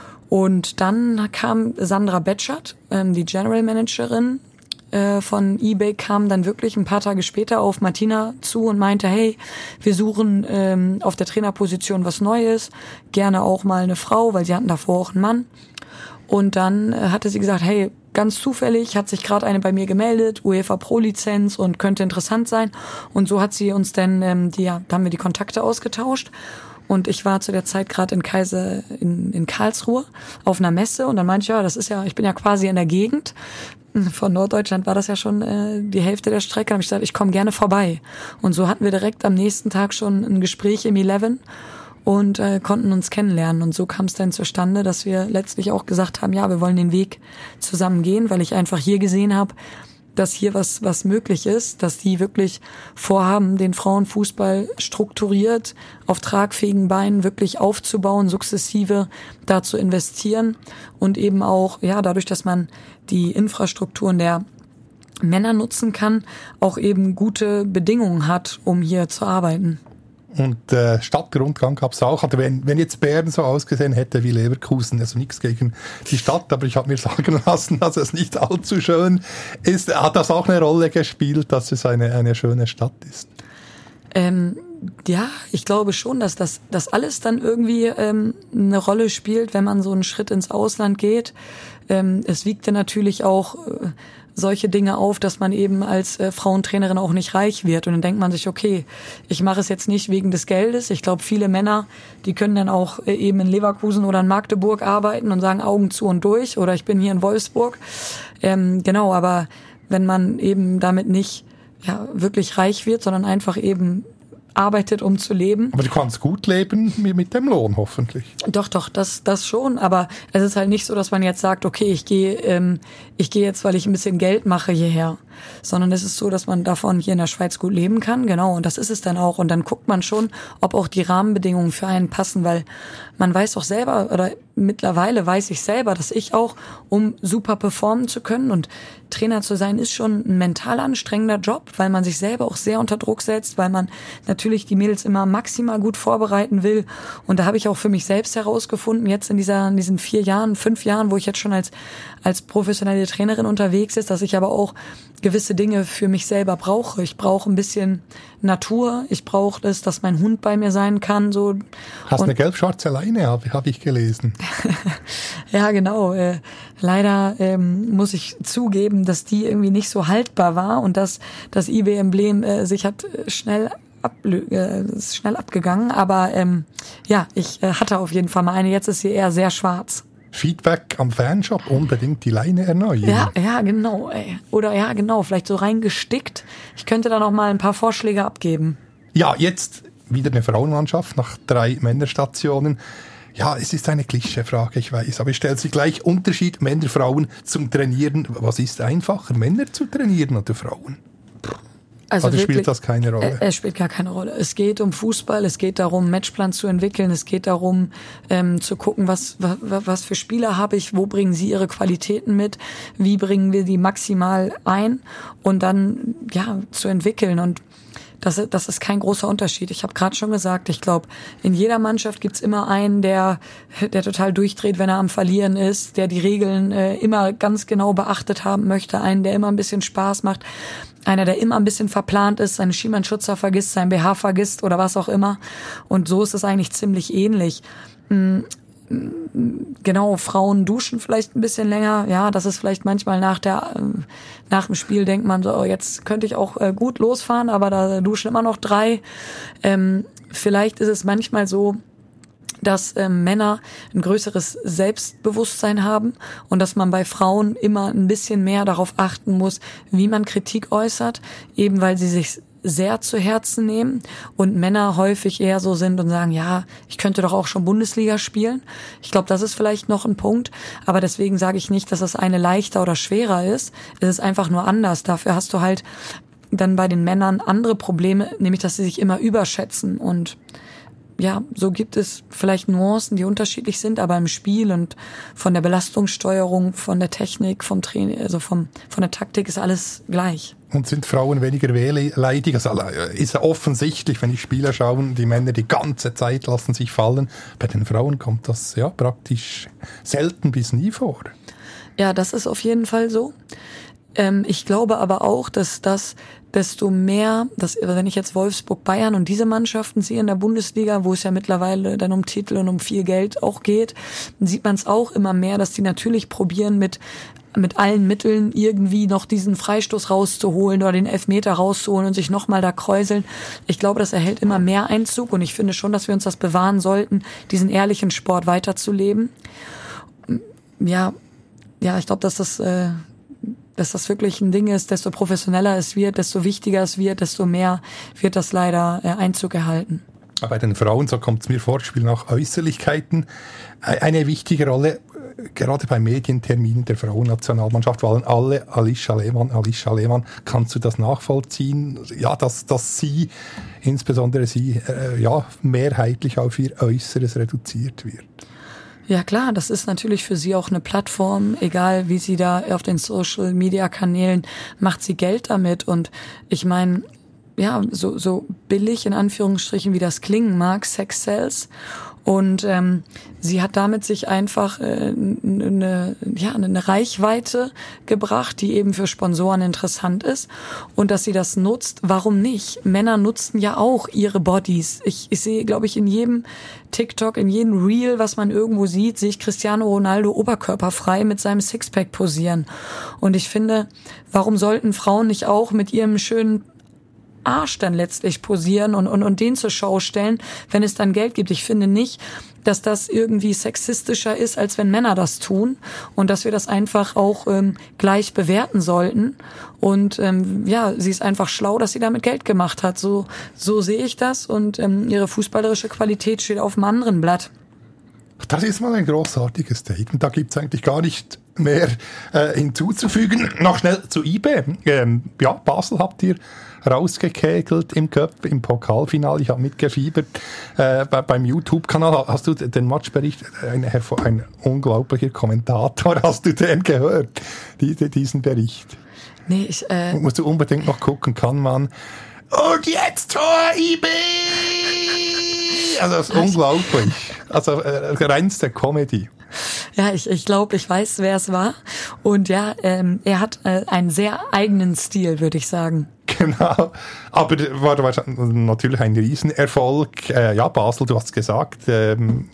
Und dann kam Sandra Betschert, ähm, die General Managerin äh, von eBay, kam dann wirklich ein paar Tage später auf Martina zu und meinte, hey, wir suchen ähm, auf der Trainerposition was Neues, gerne auch mal eine Frau, weil sie hatten davor auch einen Mann. Und dann äh, hatte sie gesagt, hey, ganz zufällig hat sich gerade eine bei mir gemeldet, UEFA Pro-Lizenz und könnte interessant sein. Und so hat sie uns dann, ähm, die, ja, da haben wir die Kontakte ausgetauscht. Und ich war zu der Zeit gerade in Kaiser, in, in Karlsruhe auf einer Messe und dann meinte ich, ja, das ist ja, ich bin ja quasi in der Gegend. Von Norddeutschland war das ja schon äh, die Hälfte der Strecke. Dann habe ich gesagt, ich komme gerne vorbei. Und so hatten wir direkt am nächsten Tag schon ein Gespräch im Eleven und äh, konnten uns kennenlernen. Und so kam es dann zustande, dass wir letztlich auch gesagt haben, ja, wir wollen den Weg zusammen gehen, weil ich einfach hier gesehen habe, dass hier was was möglich ist, dass die wirklich vorhaben, den Frauenfußball strukturiert auf tragfähigen Beinen wirklich aufzubauen, sukzessive da zu investieren und eben auch, ja, dadurch, dass man die Infrastrukturen der Männer nutzen kann, auch eben gute Bedingungen hat, um hier zu arbeiten. Und äh, Stadtrundgang gab es auch. Also wenn, wenn jetzt Bern so ausgesehen hätte wie Leverkusen, also nichts gegen die Stadt, aber ich habe mir sagen lassen, dass es nicht allzu schön ist. Hat das auch eine Rolle gespielt, dass es eine, eine schöne Stadt ist? Ähm, ja, ich glaube schon, dass das, das alles dann irgendwie ähm, eine Rolle spielt, wenn man so einen Schritt ins Ausland geht. Ähm, es wiegte natürlich auch äh, solche Dinge auf, dass man eben als äh, Frauentrainerin auch nicht reich wird. Und dann denkt man sich, okay, ich mache es jetzt nicht wegen des Geldes. Ich glaube, viele Männer, die können dann auch äh, eben in Leverkusen oder in Magdeburg arbeiten und sagen Augen zu und durch. Oder ich bin hier in Wolfsburg. Ähm, genau, aber wenn man eben damit nicht ja wirklich reich wird, sondern einfach eben arbeitet, um zu leben. Aber du kannst gut leben mit dem Lohn, hoffentlich. Doch, doch, das das schon. Aber es ist halt nicht so, dass man jetzt sagt, okay, ich gehe ähm, ich gehe jetzt, weil ich ein bisschen Geld mache, hierher. Sondern es ist so, dass man davon hier in der Schweiz gut leben kann. Genau, und das ist es dann auch. Und dann guckt man schon, ob auch die Rahmenbedingungen für einen passen, weil man weiß auch selber, oder mittlerweile weiß ich selber, dass ich auch, um super performen zu können und Trainer zu sein, ist schon ein mental anstrengender Job, weil man sich selber auch sehr unter Druck setzt, weil man natürlich die Mädels immer maximal gut vorbereiten will. Und da habe ich auch für mich selbst herausgefunden, jetzt in dieser, in diesen vier Jahren, fünf Jahren, wo ich jetzt schon als, als professionelle Trainerin unterwegs ist, dass ich aber auch gewisse Dinge für mich selber brauche. Ich brauche ein bisschen Natur. Ich brauche es, dass mein Hund bei mir sein kann. So. Hast und eine gelb-schwarze Leine, habe hab ich gelesen. Ja, genau. Äh, leider ähm, muss ich zugeben, dass die irgendwie nicht so haltbar war und dass das eBay-Emblem äh, sich hat schnell ab, äh, ist schnell abgegangen. Aber ähm, ja, ich äh, hatte auf jeden Fall mal eine. Jetzt ist sie eher sehr schwarz. Feedback am Fanshop, unbedingt die Leine erneuern. Ja, ja, genau. Ey. Oder ja, genau, vielleicht so reingestickt. Ich könnte da noch mal ein paar Vorschläge abgeben. Ja, jetzt wieder eine Frauenmannschaft nach drei Männerstationen. Ja, es ist eine Klischeefrage, ich weiß, aber ich stelle sie gleich. Unterschied Männer, Frauen zum Trainieren. Was ist einfacher, Männer zu trainieren oder Frauen? Also Oder wirklich, spielt das keine Rolle? Es spielt gar keine Rolle. Es geht um Fußball, es geht darum, einen Matchplan zu entwickeln, es geht darum, ähm, zu gucken, was, was, was für Spieler habe ich, wo bringen sie ihre Qualitäten mit, wie bringen wir die maximal ein und dann ja zu entwickeln. Und das, das ist kein großer Unterschied. Ich habe gerade schon gesagt, ich glaube, in jeder Mannschaft gibt's immer einen, der, der total durchdreht, wenn er am Verlieren ist, der die Regeln äh, immer ganz genau beachtet haben möchte, einen, der immer ein bisschen Spaß macht, einer, der immer ein bisschen verplant ist, seine Schienbeinschützer vergisst, sein B H vergisst oder was auch immer. Und so ist es eigentlich ziemlich ähnlich. Genau, Frauen duschen vielleicht ein bisschen länger. Ja, das ist vielleicht manchmal nach der nach dem Spiel denkt man so, oh, jetzt könnte ich auch gut losfahren, aber da duschen immer noch drei. Ähm, vielleicht ist es manchmal so, dass äh, Männer ein größeres Selbstbewusstsein haben und dass man bei Frauen immer ein bisschen mehr darauf achten muss, wie man Kritik äußert, eben weil sie sich sehr zu Herzen nehmen und Männer häufig eher so sind und sagen, ja, ich könnte doch auch schon Bundesliga spielen. Ich glaube, das ist vielleicht noch ein Punkt, aber deswegen sage ich nicht, dass das eine leichter oder schwerer ist. Es ist einfach nur anders. Dafür hast du halt dann bei den Männern andere Probleme, nämlich dass sie sich immer überschätzen und ja, so gibt es vielleicht Nuancen, die unterschiedlich sind, aber im Spiel und von der Belastungssteuerung, von der Technik, vom Training, also vom, von der Taktik ist alles gleich. Und sind Frauen weniger wehleidig? Also ist ja offensichtlich, wenn die Spieler schauen, die Männer die ganze Zeit lassen sich fallen. Bei den Frauen kommt das ja praktisch selten bis nie vor. Ja, das ist auf jeden Fall so. Ähm, ich glaube aber auch, dass das desto mehr, dass, wenn ich jetzt Wolfsburg, Bayern und diese Mannschaften sehe in der Bundesliga, wo es ja mittlerweile dann um Titel und um viel Geld auch geht, dann sieht man es auch immer mehr, dass die natürlich probieren, mit mit allen Mitteln irgendwie noch diesen Freistoß rauszuholen oder den Elfmeter rauszuholen und sich nochmal da kräuseln. Ich glaube, das erhält immer mehr Einzug und ich finde schon, dass wir uns das bewahren sollten, diesen ehrlichen Sport weiterzuleben. Ja, ja, ich glaube, dass das äh, dass das wirklich ein Ding ist, desto professioneller es wird, desto wichtiger es wird, desto mehr wird das leider äh, Einzug erhalten. Bei den Frauen, so kommt es mir vor, spielen auch Äußerlichkeiten eine wichtige Rolle. Gerade bei Medienterminen der Frauennationalmannschaft wollen alle Alicia Lehmann, Alicia Lehmann. Kannst du das nachvollziehen? Ja, dass, dass sie, insbesondere sie, äh, ja, mehrheitlich auf ihr Äußeres reduziert wird. Ja klar, das ist natürlich für sie auch eine Plattform, egal wie sie da auf den Social-Media-Kanälen, macht sie Geld damit und ich meine, ja, so, so billig in Anführungsstrichen, wie das klingen mag, Sex sells. Und ähm, sie hat damit sich einfach äh, eine, ja, eine Reichweite gebracht, die eben für Sponsoren interessant ist. Und dass sie das nutzt, warum nicht? Männer nutzen ja auch ihre Bodies. Ich, ich sehe, glaube ich, in jedem TikTok, in jedem Reel, was man irgendwo sieht, sehe ich Cristiano Ronaldo oberkörperfrei mit seinem Sixpack posieren. Und ich finde, warum sollten Frauen nicht auch mit ihrem schönen Arsch dann letztlich posieren und, und, und den zur Schau stellen, wenn es dann Geld gibt. Ich finde nicht, dass das irgendwie sexistischer ist, als wenn Männer das tun und dass wir das einfach auch ähm, gleich bewerten sollten. Und ähm, ja, sie ist einfach schlau, dass sie damit Geld gemacht hat. So, so sehe ich das und ähm, ihre fußballerische Qualität steht auf einem anderen Blatt. Das ist mal ein großartiges Statement. Da gibt's eigentlich gar nicht mehr äh, hinzuzufügen. Noch schnell zu I B. Ähm, ja, Basel habt ihr rausgekegelt im Cup, im Pokalfinale. Ich habe mitgefiebert äh, bei, beim YouTube-Kanal. Hast du den Matchbericht? Ein, ein unglaublicher Kommentator. Hast du den gehört? Die, diesen Bericht? Nee, ich... Äh Musst du unbedingt noch gucken, kann man. Und jetzt Tor I B! Also das ist unglaublich. Also äh, reinste Comedy. Ja, ich, ich glaube, ich weiß, wer es war. Und ja, ähm, er hat äh, einen sehr eigenen Stil, würde ich sagen. Genau, aber war, war natürlich ein Riesenerfolg. Äh, ja, Basel, du hast gesagt, ähm,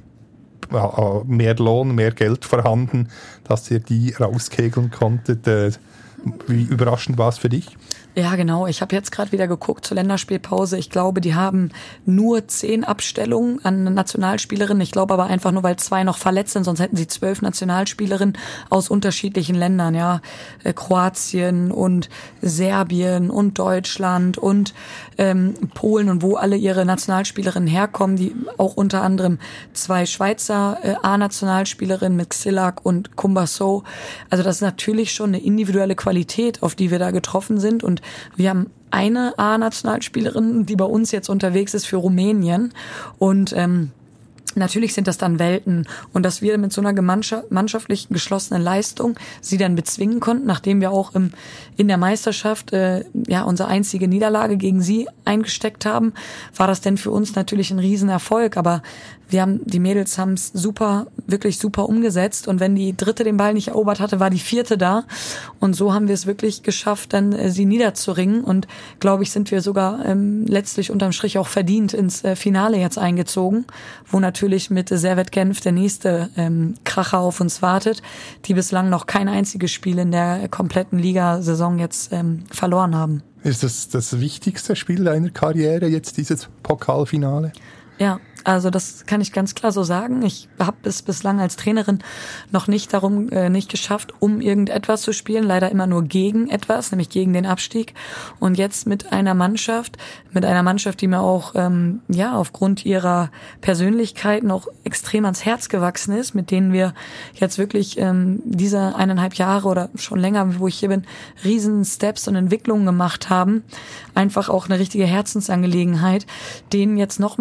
mehr Lohn, mehr Geld vorhanden, dass ihr die rauskegeln konntet. Äh, wie überraschend war es für dich? Ja, genau. Ich habe jetzt gerade wieder geguckt zur Länderspielpause. Ich glaube, die haben nur zehn Abstellungen an Nationalspielerinnen. Ich glaube aber einfach nur, weil zwei noch verletzt sind, sonst hätten sie zwölf Nationalspielerinnen aus unterschiedlichen Ländern. Ja, äh, Kroatien und Serbien und Deutschland und ähm, Polen und wo alle ihre Nationalspielerinnen herkommen, die auch unter anderem zwei Schweizer äh, A-Nationalspielerinnen mit Xilak und Kumbaso. Also das ist natürlich schon eine individuelle Qualität, auf die wir da getroffen sind und wir haben eine A-Nationalspielerin, die bei uns jetzt unterwegs ist für Rumänien und ähm, natürlich sind das dann Welten und dass wir mit so einer gemeinschaftlichen geschlossenen Leistung sie dann bezwingen konnten, nachdem wir auch im, in der Meisterschaft äh, ja unsere einzige Niederlage gegen sie eingesteckt haben, war das denn für uns natürlich ein Riesenerfolg, aber wir haben, die Mädels haben es super, wirklich super umgesetzt und wenn die dritte den Ball nicht erobert hatte, war die vierte da und so haben wir es wirklich geschafft, dann äh, sie niederzuringen und glaube ich, sind wir sogar ähm, letztlich unterm Strich auch verdient ins äh, Finale jetzt eingezogen, wo natürlich mit Servette Genf der nächste ähm, Kracher auf uns wartet, die bislang noch kein einziges Spiel in der kompletten Ligasaison jetzt ähm, verloren haben. Ist das das wichtigste Spiel deiner Karriere jetzt, dieses Pokalfinale? Ja, also das kann ich ganz klar so sagen. Ich habe es bislang als Trainerin noch nicht darum äh, nicht geschafft, um irgendetwas zu spielen. Leider immer nur gegen etwas, nämlich gegen den Abstieg. Und jetzt mit einer Mannschaft, mit einer Mannschaft, die mir auch ähm, ja aufgrund ihrer Persönlichkeiten auch extrem ans Herz gewachsen ist, mit denen wir jetzt wirklich ähm, diese eineinhalb Jahre oder schon länger, wo ich hier bin, riesen Steps und Entwicklungen gemacht haben. Einfach auch eine richtige Herzensangelegenheit, denen jetzt nochmal zu zeigen,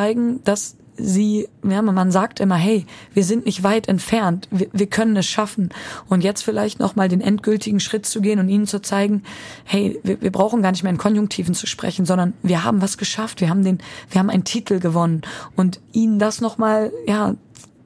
zeigen, dass sie, ja, man sagt immer, hey, wir sind nicht weit entfernt, wir, wir können es schaffen. Und jetzt vielleicht nochmal den endgültigen Schritt zu gehen und ihnen zu zeigen, hey, wir, wir brauchen gar nicht mehr in Konjunktiven zu sprechen, sondern wir haben was geschafft, wir haben den, wir haben einen Titel gewonnen. Und ihnen das nochmal, ja,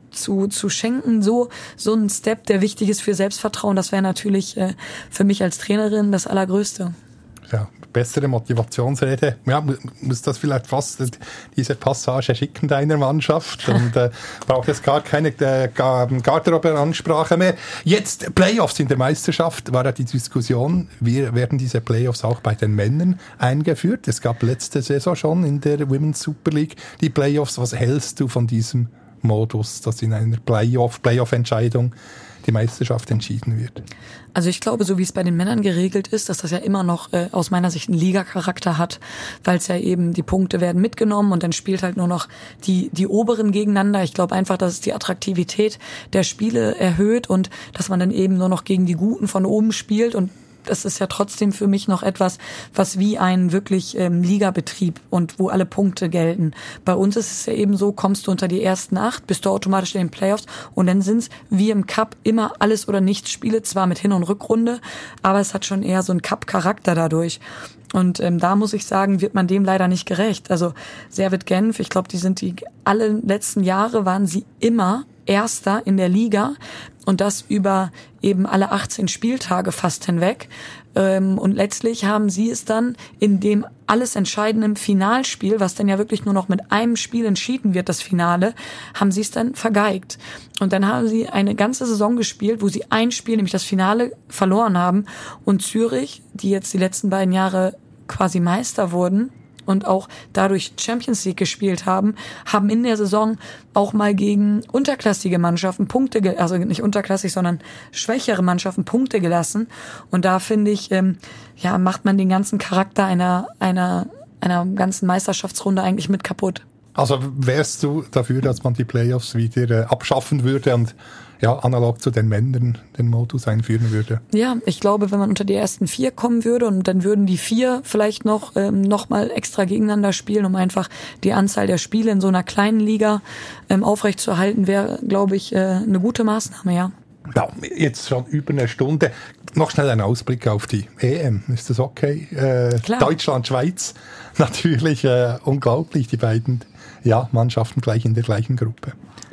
zu zu schenken, so so ein Step, der wichtig ist für Selbstvertrauen, das wäre natürlich äh, für mich als Trainerin das Allergrößte. Ja, bessere Motivationsrede. Ja, muss das vielleicht fast diese Passage schicken deiner Mannschaft und äh, braucht es gar keine äh, Garderobe-Ansprache mehr. Jetzt Playoffs in der Meisterschaft, war ja die Diskussion, wir werden diese Playoffs auch bei den Männern eingeführt. Es gab letzte Saison schon in der Women's Super League die Playoffs. Was hältst du von diesem Modus, dass in einer Playoff, Playoff-Entscheidung die Meisterschaft entschieden wird? Also ich glaube, so wie es bei den Männern geregelt ist, dass das ja immer noch äh, aus meiner Sicht einen Liga-Charakter hat, weil es ja eben, die Punkte werden mitgenommen und dann spielt halt nur noch die die Oberen gegeneinander. Ich glaube einfach, dass es die Attraktivität der Spiele erhöht und dass man dann eben nur noch gegen die Guten von oben spielt, und das ist ja trotzdem für mich noch etwas, was wie ein wirklich ähm, Ligabetrieb und wo alle Punkte gelten. Bei uns ist es ja eben so, kommst du unter die ersten acht, bist du automatisch in den Playoffs, und dann sind es wie im Cup immer alles oder nichts Spiele, zwar mit Hin- und Rückrunde, aber es hat schon eher so einen Cup-Charakter dadurch. Und ähm, da muss ich sagen, wird man dem leider nicht gerecht. Also Servette Genf, ich glaube, die sind die alle letzten Jahre waren sie immer Erster in der Liga, und das über eben alle achtzehn Spieltage fast hinweg. Und letztlich haben sie es dann in dem alles entscheidenden Finalspiel, was dann ja wirklich nur noch mit einem Spiel entschieden wird, das Finale, haben sie es dann vergeigt. Und dann haben sie eine ganze Saison gespielt, wo sie ein Spiel, nämlich das Finale, verloren haben. Und Zürich, die jetzt die letzten beiden Jahre quasi Meister wurden und auch dadurch Champions League gespielt haben, haben in der Saison auch mal gegen unterklassige Mannschaften Punkte, ge- also nicht unterklassig, sondern schwächere Mannschaften Punkte gelassen. Und da finde ich, ähm, ja, macht man den ganzen Charakter einer, einer, einer ganzen Meisterschaftsrunde eigentlich mit kaputt. Also wärst du dafür, dass man die Playoffs wieder äh, abschaffen würde und ja, analog zu den Männern den Modus einführen würde? Ja, ich glaube, wenn man unter die ersten vier kommen würde und dann würden die vier vielleicht noch ähm, noch mal extra gegeneinander spielen, um einfach die Anzahl der Spiele in so einer kleinen Liga ähm, aufrechtzuerhalten, wäre, glaube ich, äh, eine gute Maßnahme, ja. Ja, jetzt schon über eine Stunde. Noch schnell ein Ausblick auf die E M. Ist das okay? Äh, Klar. Deutschland, Schweiz, natürlich äh, unglaublich, die beiden ja, Mannschaften gleich in der gleichen Gruppe.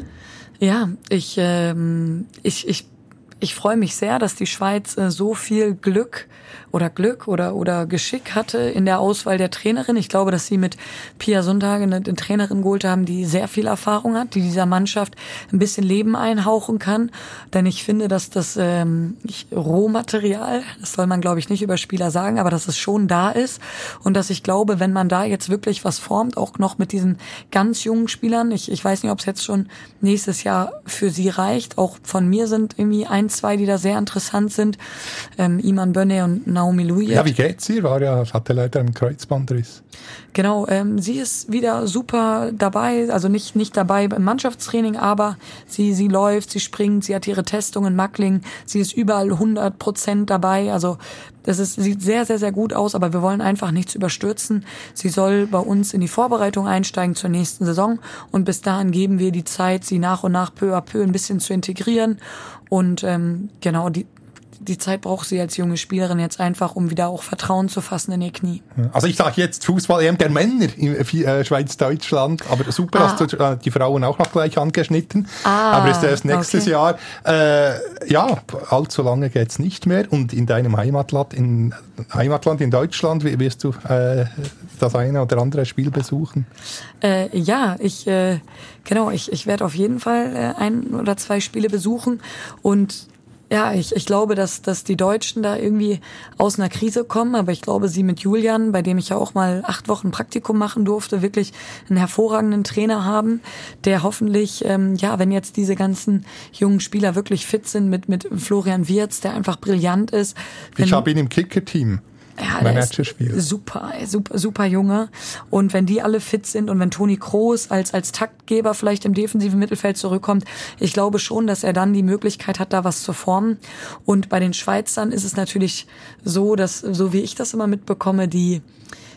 Ja, ich ähm, ich ich ich freue mich sehr, dass die Schweiz äh, so viel Glück oder Glück oder oder Geschick hatte in der Auswahl der Trainerin. Ich glaube, dass sie mit Pia Sundhage eine, eine Trainerin geholt haben, die sehr viel Erfahrung hat, die dieser Mannschaft ein bisschen Leben einhauchen kann. Denn ich finde, dass das ähm, ich, Rohmaterial, das soll man glaube ich nicht über Spieler sagen, aber dass es schon da ist, und dass ich glaube, wenn man da jetzt wirklich was formt, auch noch mit diesen ganz jungen Spielern, ich ich weiß nicht, ob es jetzt schon nächstes Jahr für sie reicht. Auch von mir sind irgendwie ein, zwei, die da sehr interessant sind. Ähm, Iman Bönne und Naomi Louis. Ja, wie geht's ihr? War ja, hatte leider einen Kreuzbandriss. Genau, ähm, sie ist wieder super dabei, also nicht nicht dabei beim Mannschaftstraining, aber sie sie läuft, sie springt, sie hat ihre Testung in Mackling, sie ist überall hundert Prozent dabei, also das ist, sieht sehr, sehr, sehr gut aus, aber wir wollen einfach nichts überstürzen. Sie soll bei uns in die Vorbereitung einsteigen zur nächsten Saison, und bis dahin geben wir die Zeit, sie nach und nach peu à peu ein bisschen zu integrieren, und ähm, genau, die Die Zeit braucht sie als junge Spielerin jetzt einfach, um wieder auch Vertrauen zu fassen in ihr Knie. Also ich sage jetzt Fußball-E M der Männer in äh, Schweiz-Deutschland, aber super, ah. hast du äh, die Frauen auch noch gleich angeschnitten, ah, aber ist erst nächstes okay. Jahr. Äh, ja, allzu lange geht's nicht mehr, und in deinem Heimatland in, Heimatland in Deutschland wirst du äh, das eine oder andere Spiel besuchen? Äh, ja, ich äh, genau, ich, ich werde auf jeden Fall äh, ein oder zwei Spiele besuchen, und ja, ich, ich glaube, dass, dass die Deutschen da irgendwie aus einer Krise kommen, aber ich glaube, sie mit Julian, bei dem ich ja auch mal acht Wochen Praktikum machen durfte, wirklich einen hervorragenden Trainer haben, der hoffentlich, ähm, ja, wenn jetzt diese ganzen jungen Spieler wirklich fit sind, mit, mit Florian Wirtz, der einfach brillant ist. Ich habe ihn im Kicker-Team. Ja, der ist super, super, super Junge. Und wenn die alle fit sind und wenn Toni Kroos als, als Taktgeber vielleicht im defensiven Mittelfeld zurückkommt, ich glaube schon, dass er dann die Möglichkeit hat, da was zu formen. Und bei den Schweizern ist es natürlich so, dass, so wie ich das immer mitbekomme, die,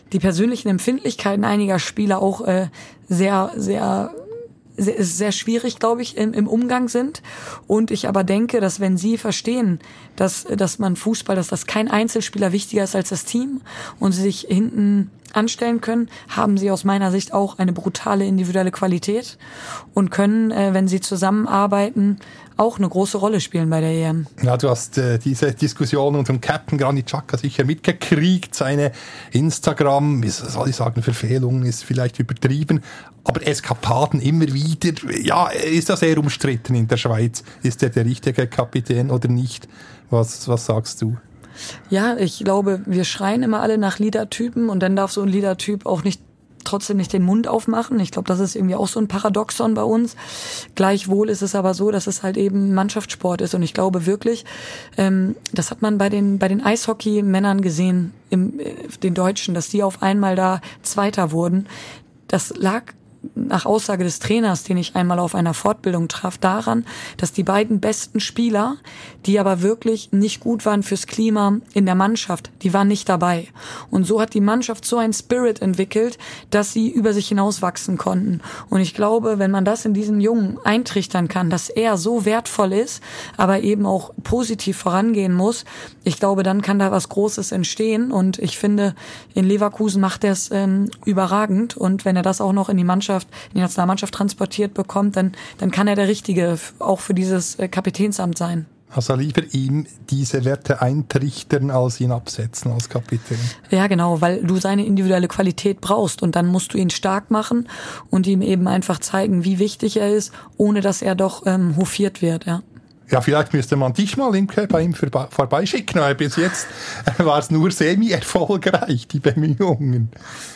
die persönlichen Empfindlichkeiten einiger Spieler auch äh, sehr, sehr sehr, sehr schwierig, glaube ich, im, im Umgang sind. Und ich aber denke, dass wenn sie verstehen, dass, dass man Fußball, dass das kein Einzelspieler wichtiger ist als das Team und sie sich hinten anstellen können, haben sie aus meiner Sicht auch eine brutale individuelle Qualität und können, äh, wenn sie zusammenarbeiten, auch eine große Rolle spielen bei der E M. Ja, du hast äh, diese Diskussion unter dem Captain Granit Xhaka sicher mitgekriegt. Seine Instagram, wie soll ich sagen, Verfehlung ist vielleicht übertrieben, aber Eskapaden immer wieder. Ja, ist das sehr umstritten in der Schweiz? Ist er der richtige Kapitän oder nicht? Was, was sagst du? Ja, ich glaube, wir schreien immer alle nach Leadertypen und dann darf so ein Leadertyp auch nicht trotzdem nicht den Mund aufmachen. Ich glaube, das ist irgendwie auch so ein Paradoxon bei uns. Gleichwohl ist es aber so, dass es halt eben Mannschaftssport ist und ich glaube wirklich, ähm, das hat man bei den bei den Eishockey-Männern gesehen, im, äh, den Deutschen, dass die auf einmal da Zweiter wurden. Das lag nach Aussage des Trainers, den ich einmal auf einer Fortbildung traf, daran, dass die beiden besten Spieler, die aber wirklich nicht gut waren fürs Klima in der Mannschaft, die waren nicht dabei. Und so hat die Mannschaft so einen Spirit entwickelt, dass sie über sich hinauswachsen konnten. Und ich glaube, wenn man das in diesen Jungen eintrichtern kann, dass er so wertvoll ist, aber eben auch positiv vorangehen muss, ich glaube, dann kann da was Großes entstehen. Und ich finde, in Leverkusen macht er es ähm, überragend. Und wenn er das auch noch in die Mannschaft in die Nationalmannschaft transportiert bekommt, dann, dann kann er der Richtige auch für dieses Kapitänsamt sein. Also lieber ihm diese Werte eintrichtern, als ihn absetzen als Kapitän. Ja, genau, weil du seine individuelle Qualität brauchst und dann musst du ihn stark machen und ihm eben einfach zeigen, wie wichtig er ist, ohne dass er doch ähm, hofiert wird, ja. Ja, vielleicht müsste man dich mal bei ihm vorbeischicken, weil bis jetzt war es nur semi-erfolgreich, die Bemühungen.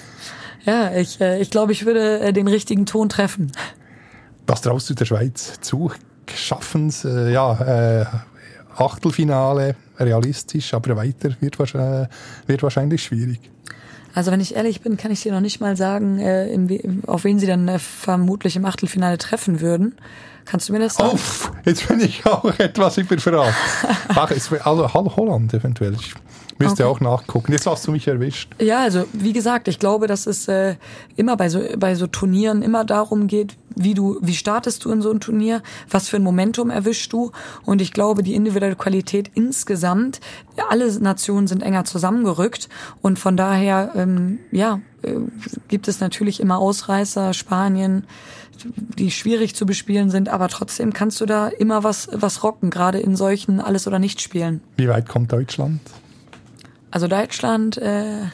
Ja, ich, äh, ich glaube, ich würde äh, den richtigen Ton treffen. Was traust du der Schweiz zu? Schaffen's, äh, ja, äh, Achtelfinale, realistisch, aber weiter wird wahrscheinlich, wird wahrscheinlich schwierig. Also wenn ich ehrlich bin, kann ich dir noch nicht mal sagen, äh, im, auf wen sie dann äh, vermutlich im Achtelfinale treffen würden. Kannst du mir das sagen? Uff, jetzt bin ich auch etwas überfragt. Ach, es wäre also Holland eventuell. Ich müsste okay. auch nachgucken. Jetzt hast du mich erwischt. Ja, also wie gesagt, ich glaube, dass es äh, immer bei so bei so Turnieren immer darum geht, wie du wie startest du in so ein Turnier, was für ein Momentum erwischst du, und ich glaube, die individuelle Qualität insgesamt, alle Nationen sind enger zusammengerückt und von daher ähm, ja, äh, gibt es natürlich immer Ausreißer, Spanien, die schwierig zu bespielen sind, aber trotzdem kannst du da immer was was rocken, gerade in solchen Alles- oder Nicht-Spielen. Wie weit kommt Deutschland? Also Deutschland, äh,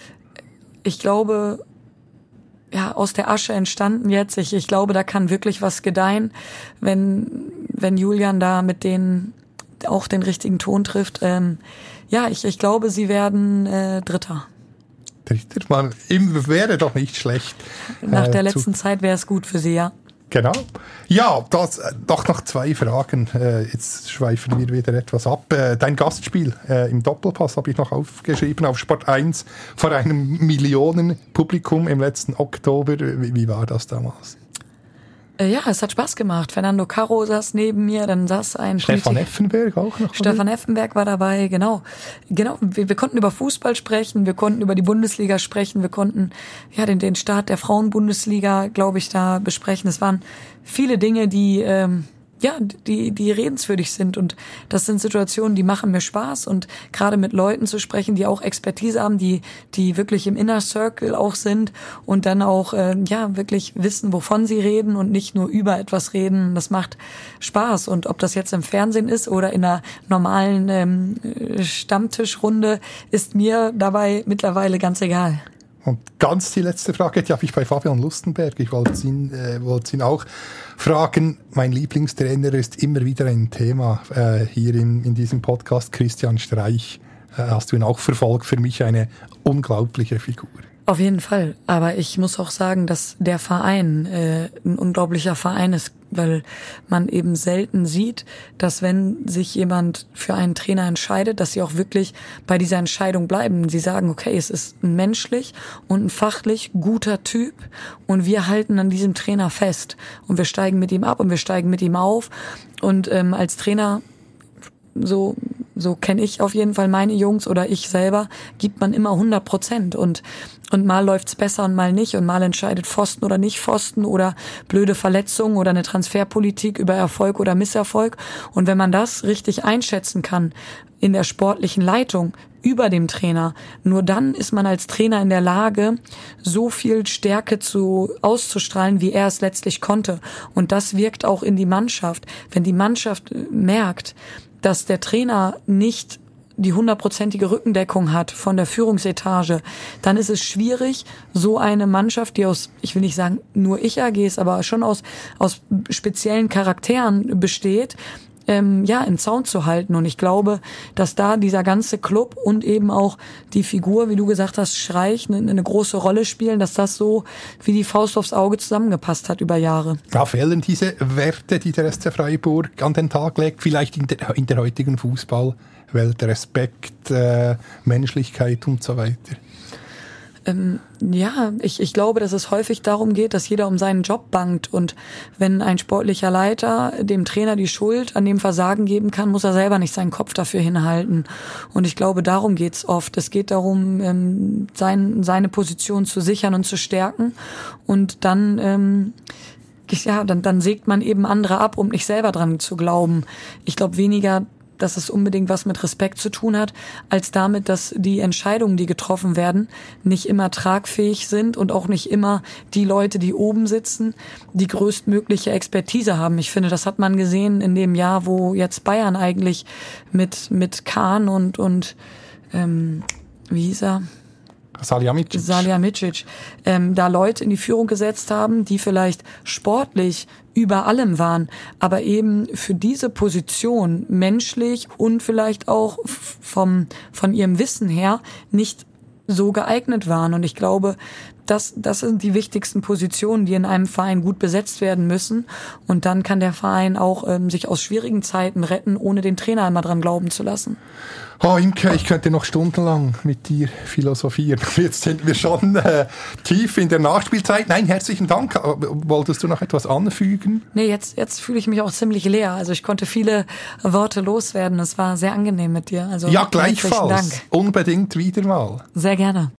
ich glaube, ja, aus der Asche entstanden jetzt. Ich, ich glaube, da kann wirklich was gedeihen, wenn wenn Julian da mit denen auch den richtigen Ton trifft. Ähm, ja, ich, ich glaube, sie werden äh, Dritter. Dritter? Man, wäre doch nicht schlecht. Nach äh, der letzten Zeit wäre es gut für sie, ja. Genau. Ja, das, doch noch zwei Fragen. Äh, jetzt schweifen wir wieder etwas ab. Äh, dein Gastspiel äh, im Doppelpass habe ich noch aufgeschrieben auf Sport eins vor einem Millionenpublikum im letzten Oktober. Wie, wie war das damals? Ja, es hat Spaß gemacht. Fernando Caro saß neben mir, dann saß ein Stefan Politik- Effenberg auch noch. Stefan oder? Effenberg war dabei, genau. Genau, wir, wir konnten über Fußball sprechen, wir konnten über die Bundesliga sprechen, wir konnten ja den, den Start der Frauenbundesliga, glaube ich, da besprechen. Es waren viele Dinge, die ähm, ja, die die redenswürdig sind, und das sind Situationen, die machen mir Spaß, und gerade mit Leuten zu sprechen, die auch Expertise haben, die die wirklich im Inner Circle auch sind und dann auch äh, ja wirklich wissen, wovon sie reden und nicht nur über etwas reden, das macht Spaß. Und ob das jetzt im Fernsehen ist oder in einer normalen ähm, Stammtischrunde, ist mir dabei mittlerweile ganz egal. Und ganz die letzte Frage, die habe ich bei Fabian Lustenberg. Ich wollte ihn, äh, wollte ihn auch fragen. Mein Lieblingstrainer ist immer wieder ein Thema äh, hier in, in diesem Podcast. Christian Streich. Äh, hast du ihn auch verfolgt? Für mich eine unglaubliche Figur. Auf jeden Fall. Aber ich muss auch sagen, dass der Verein äh, ein unglaublicher Verein ist, weil man eben selten sieht, dass wenn sich jemand für einen Trainer entscheidet, dass sie auch wirklich bei dieser Entscheidung bleiben. Sie sagen, okay, es ist ein menschlich und ein fachlich guter Typ und wir halten an diesem Trainer fest und wir steigen mit ihm ab und wir steigen mit ihm auf. Und ähm, als Trainer so so kenne ich auf jeden Fall meine Jungs oder ich selber, gibt man immer hundert Prozent und und mal läuft's besser und mal nicht und mal entscheidet Pfosten oder nicht Pfosten oder blöde Verletzungen oder eine Transferpolitik über Erfolg oder Misserfolg. Und wenn man das richtig einschätzen kann in der sportlichen Leitung über dem Trainer, nur dann ist man als Trainer in der Lage, so viel Stärke zu auszustrahlen, wie er es letztlich konnte. Und das wirkt auch in die Mannschaft. Wenn die Mannschaft merkt, dass der Trainer nicht die hundertprozentige Rückendeckung hat von der Führungsetage, dann ist es schwierig, so eine Mannschaft, die aus, ich will nicht sagen nur Ich-A Gs, aber schon aus aus speziellen Charakteren besteht, ähm, ja, im Zaun zu halten. Und ich glaube, dass da dieser ganze Club und eben auch die Figur, wie du gesagt hast, Schreich, eine, eine große Rolle spielen, dass das so wie die Faust aufs Auge zusammengepasst hat über Jahre. Da fehlen diese Werte, die der S C Freiburg an den Tag legt, vielleicht in der, in der heutigen Fußballwelt, Respekt, äh, Menschlichkeit und so weiter. Ähm, ja, ich, ich glaube, dass es häufig darum geht, dass jeder um seinen Job bangt und wenn ein sportlicher Leiter dem Trainer die Schuld an dem Versagen geben kann, muss er selber nicht seinen Kopf dafür hinhalten. Und ich glaube, darum geht's oft. Es geht darum, ähm, sein, seine Position zu sichern und zu stärken und dann ähm, ja, dann, dann sägt man eben andere ab, um nicht selber dran zu glauben. Ich glaube weniger, dass es unbedingt was mit Respekt zu tun hat, als damit, dass die Entscheidungen, die getroffen werden, nicht immer tragfähig sind und auch nicht immer die Leute, die oben sitzen, die größtmögliche Expertise haben. Ich finde, das hat man gesehen in dem Jahr, wo jetzt Bayern eigentlich mit mit Kahn und und ähm, wie hieß er? Salihamidzic. Salihamidzic, ähm, da Leute in die Führung gesetzt haben, die vielleicht sportlich über allem waren, aber eben für diese Position menschlich und vielleicht auch vom von ihrem Wissen her nicht so geeignet waren. Und ich glaube, das, das sind die wichtigsten Positionen, die in einem Verein gut besetzt werden müssen. Und dann kann der Verein auch ähm, sich aus schwierigen Zeiten retten, ohne den Trainer immer dran glauben zu lassen. Oh, Imke, ich könnte noch stundenlang mit dir philosophieren. Jetzt sind wir schon äh, tief in der Nachspielzeit. Nein, herzlichen Dank. Wolltest du noch etwas anfügen? Nee, jetzt, jetzt fühle ich mich auch ziemlich leer. Also ich konnte viele Worte loswerden. Es war sehr angenehm mit dir. Also ja, gleichfalls. Dank. Unbedingt wieder mal. Sehr gerne.